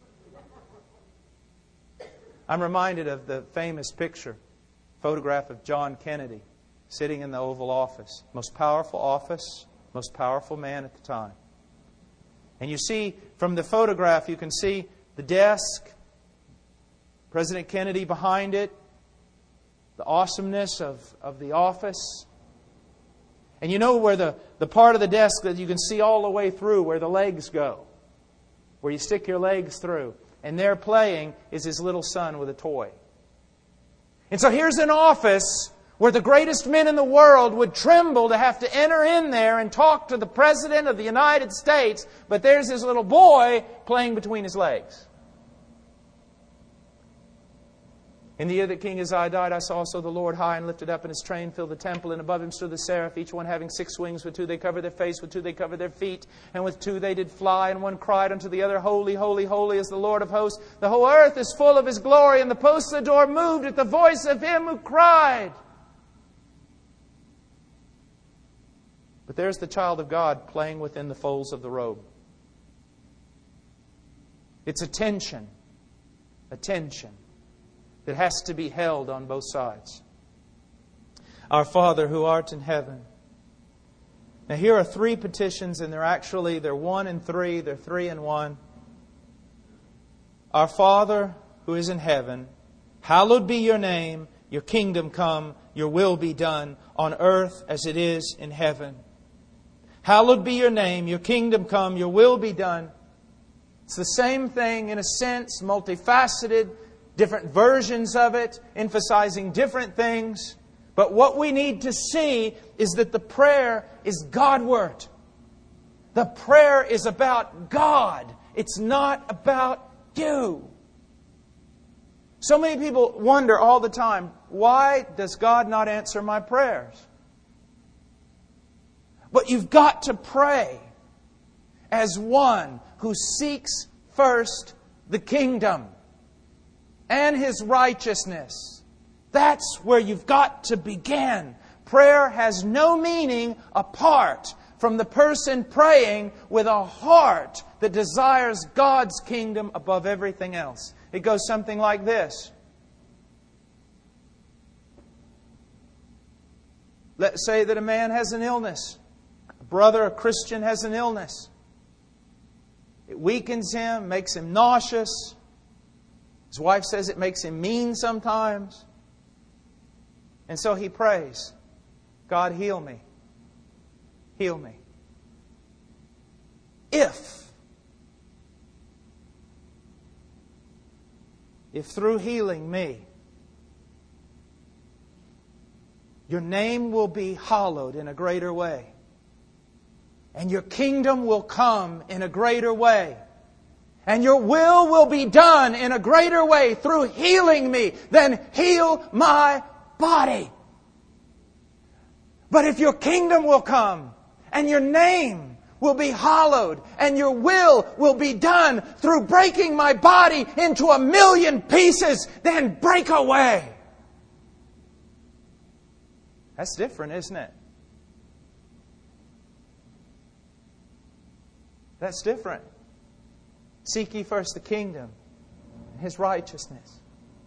I'm reminded of the famous picture, photograph of John Kennedy sitting in the Oval Office. Most powerful office, most powerful man at the time. And you see, from the photograph, you can see the desk, President Kennedy behind it, the awesomeness of, of the office. And you know where the, the part of the desk that you can see all the way through, where the legs go, where you stick your legs through. And there playing is his little son with a toy. And so here's an office where the greatest men in the world would tremble to have to enter in there and talk to the President of the United States, but there's his little boy playing between his legs. In the year that King Uzziah died, I saw also the Lord high and lifted up, and His train filled the temple, and above Him stood the seraph, each one having six wings. With two they covered their face, with two they covered their feet, and with two they did fly. And one cried unto the other, Holy, holy, holy is the Lord of hosts. The whole earth is full of His glory. And the posts of the door moved at the voice of Him who cried. But there's the child of God playing within the folds of the robe. It's a tension. A tension that has to be held on both sides. Our Father who art in heaven. Now here are three petitions, and they're actually, they're one and three, they're three and one. Our Father who is in heaven, hallowed be your name, your kingdom come, your will be done on earth as it is in heaven. Hallowed be your name, your kingdom come, your will be done. It's the same thing in a sense, multifaceted, different versions of it, emphasizing different things. But what we need to see is that the prayer is Godward. The prayer is about God. It's not about you. So many people wonder all the time, why does God not answer my prayers? But you've got to pray as one who seeks first the kingdom and His righteousness. That's where you've got to begin. Prayer has no meaning apart from the person praying with a heart that desires God's kingdom above everything else. It goes something like this. Let's say that a man has an illness. A brother, a Christian, has an illness. It weakens him, makes him nauseous. His wife says it makes him mean sometimes. And so he prays, God, heal me. Heal me. If, if through healing me, your name will be hallowed in a greater way, and your kingdom will come in a greater way, and your will will be done in a greater way through healing me, then heal my body. But if your kingdom will come and your name will be hallowed and your will will be done through breaking my body into a million pieces, then break away. That's different, isn't it? That's different. Seek ye first the kingdom and His righteousness.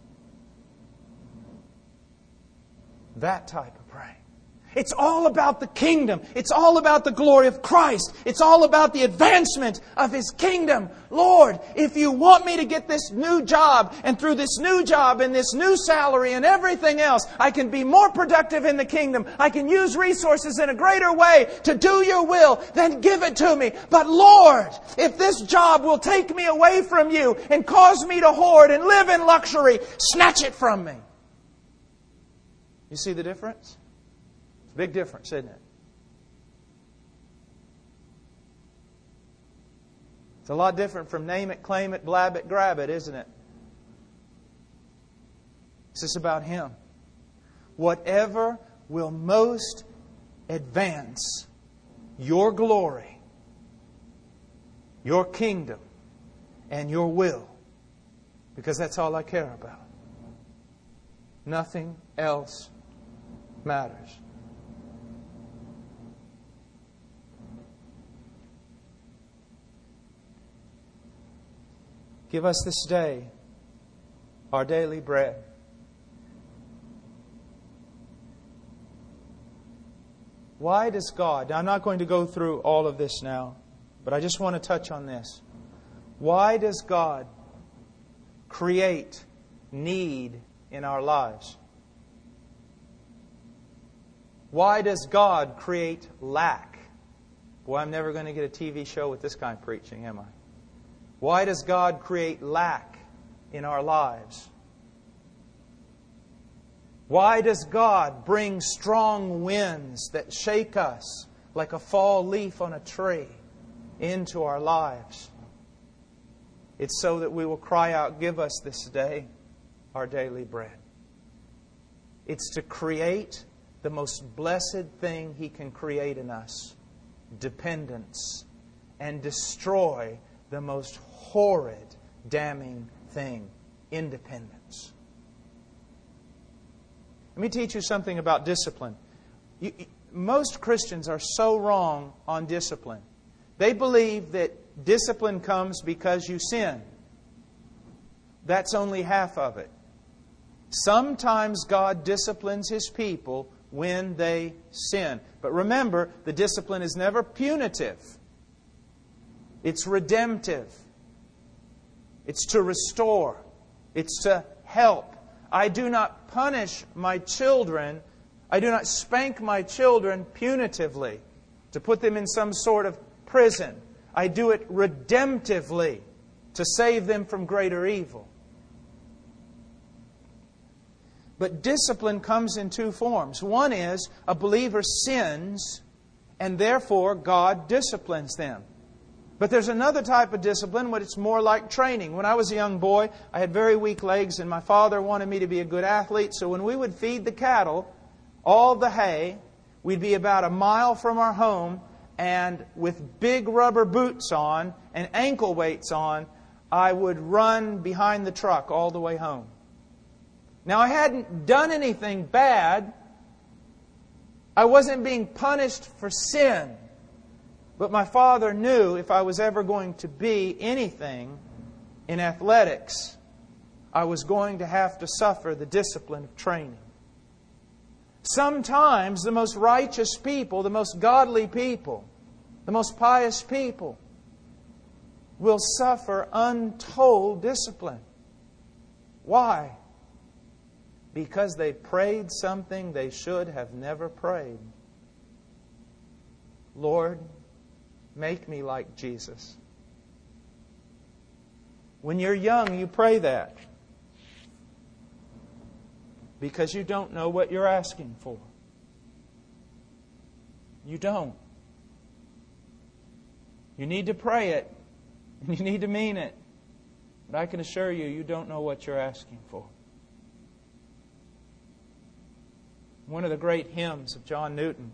That type of praying. It's all about the kingdom. It's all about the glory of Christ. It's all about the advancement of His kingdom. Lord, if you want me to get this new job, and through this new job and this new salary and everything else, I can be more productive in the kingdom. I can use resources in a greater way to do your will, then give it to me. But Lord, if this job will take me away from you and cause me to hoard and live in luxury, snatch it from me. You see the difference? It's a big difference, isn't it? It's a lot different from name it, claim it, blab it, grab it, isn't it? This is about Him. Whatever will most advance your glory, your kingdom, and your will. Because that's all I care about. Nothing else matters. Give us this day our daily bread. Why does God... Now, I'm not going to go through all of this now, but I just want to touch on this. Why does God create need in our lives? Why does God create lack? Boy, I'm never going to get a T V show with this kind of preaching, am I? Why does God create lack in our lives? Why does God bring strong winds that shake us like a fall leaf on a tree into our lives? It's so that we will cry out, "Give us this day our daily bread." It's to create the most blessed thing He can create in us, dependence, and destroy the most horrid, damning thing, independence. Let me teach you something about discipline. You, most Christians are so wrong on discipline. They believe that discipline comes because you sin. That's only half of it. Sometimes God disciplines His people when they sin. But remember, the discipline is never punitive. It's redemptive. It's to restore. It's to help. I do not punish my children. I do not spank my children punitively to put them in some sort of prison. I do it redemptively to save them from greater evil. But discipline comes in two forms. One is a believer sins and therefore God disciplines them. But there's another type of discipline where it's more like training. When I was a young boy, I had very weak legs and my father wanted me to be a good athlete. So when we would feed the cattle all the hay, we'd be about a mile from our home, and with big rubber boots on and ankle weights on, I would run behind the truck all the way home. Now, I hadn't done anything bad. I wasn't being punished for sin. But my father knew if I was ever going to be anything in athletics, I was going to have to suffer the discipline of training. Sometimes the most righteous people, the most godly people, the most pious people will suffer untold discipline. Why? Because they prayed something they should have never prayed. Lord, make me like Jesus. When you're young, you pray that because you don't know what you're asking for. You don't. You need to pray it, and you need to mean it. But I can assure you, you don't know what you're asking for. One of the great hymns of John Newton,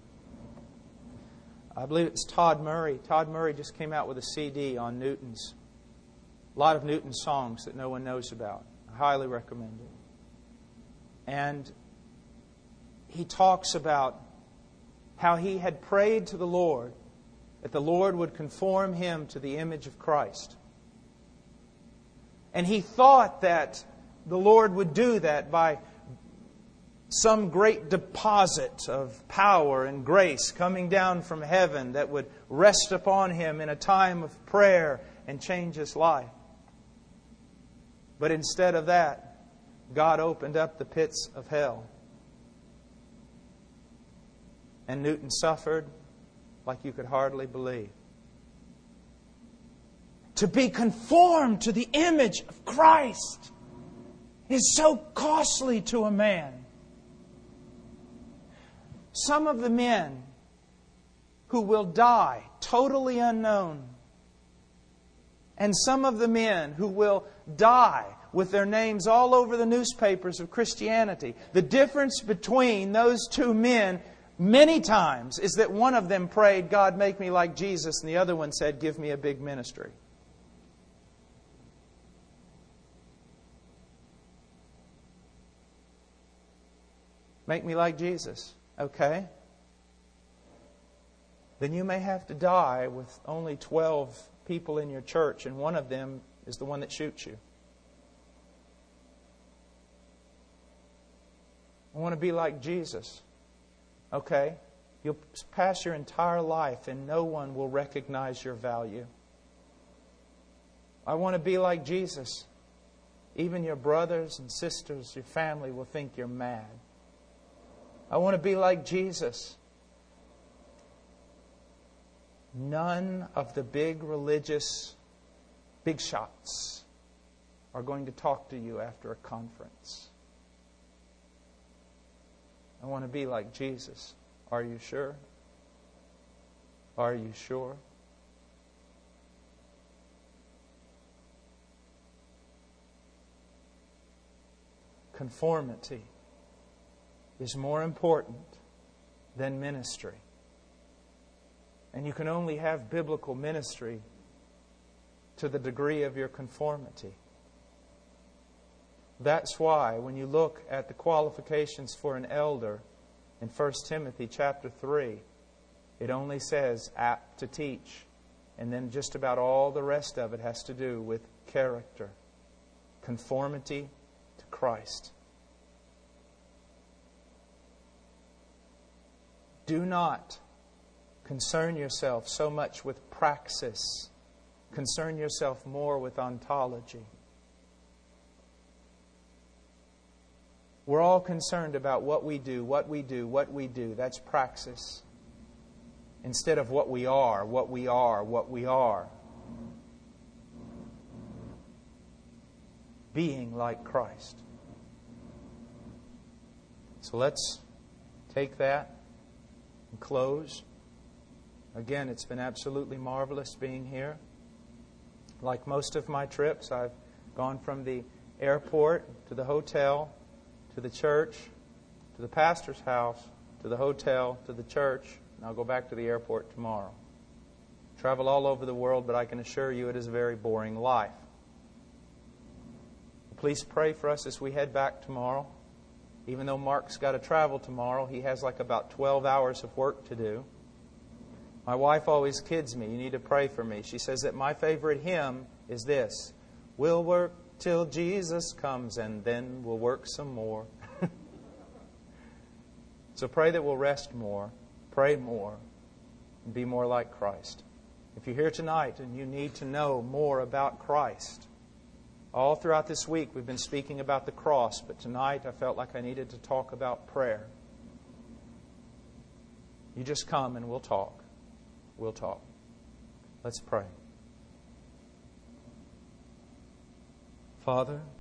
I believe it's Todd Murray. Todd Murray just came out with a C D on Newton's, a lot of Newton's songs that no one knows about. I highly recommend it. And he talks about how he had prayed to the Lord that the Lord would conform him to the image of Christ. And he thought that the Lord would do that by some great deposit of power and grace coming down from heaven that would rest upon him in a time of prayer and change his life. But instead of that, God opened up the pits of hell. And Newton suffered like you could hardly believe. To be conformed to the image of Christ is so costly to a man. Some of the men who will die totally unknown, and some of the men who will die with their names all over the newspapers of Christianity, the difference between those two men many times is that one of them prayed, God, make me like Jesus, and the other one said, give me a big ministry. Make me like Jesus. Okay. Then you may have to die with only twelve people in your church, and one of them is the one that shoots you. I want to be like Jesus. Okay. You'll pass your entire life and no one will recognize your value. I want to be like Jesus. Even your brothers and sisters, your family will think you're mad. I want to be like Jesus. None of the big religious big shots are going to talk to you after a conference. I want to be like Jesus. Are you sure? Are you sure? Conformity is more important than ministry. And you can only have biblical ministry to the degree of your conformity. That's why when you look at the qualifications for an elder in First Timothy chapter three, it only says apt to teach. And then just about all the rest of it has to do with character, conformity to Christ. Do not concern yourself so much with praxis. Concern yourself more with ontology. We're all concerned about what we do, what we do, what we do. That's praxis. Instead of what we are, what we are, what we are. Being like Christ. So let's take that and close. Again, it's been absolutely marvelous being here. Like most of my trips, I've gone from the airport to the hotel, to the church, to the pastor's house, to the hotel, to the church, and I'll go back to the airport tomorrow. Travel all over the world, but I can assure you it is a very boring life. Please pray for us as we head back tomorrow. Even though Mark's got to travel tomorrow, he has like about twelve hours of work to do. My wife always kids me. You need to pray for me. She says that my favorite hymn is this: we'll work till Jesus comes and then we'll work some more. So pray that we'll rest more, pray more, and be more like Christ. If you're here tonight and you need to know more about Christ, all throughout this week we've been speaking about the cross, but tonight I felt like I needed to talk about prayer. You just come and we'll talk. We'll talk. Let's pray. Father,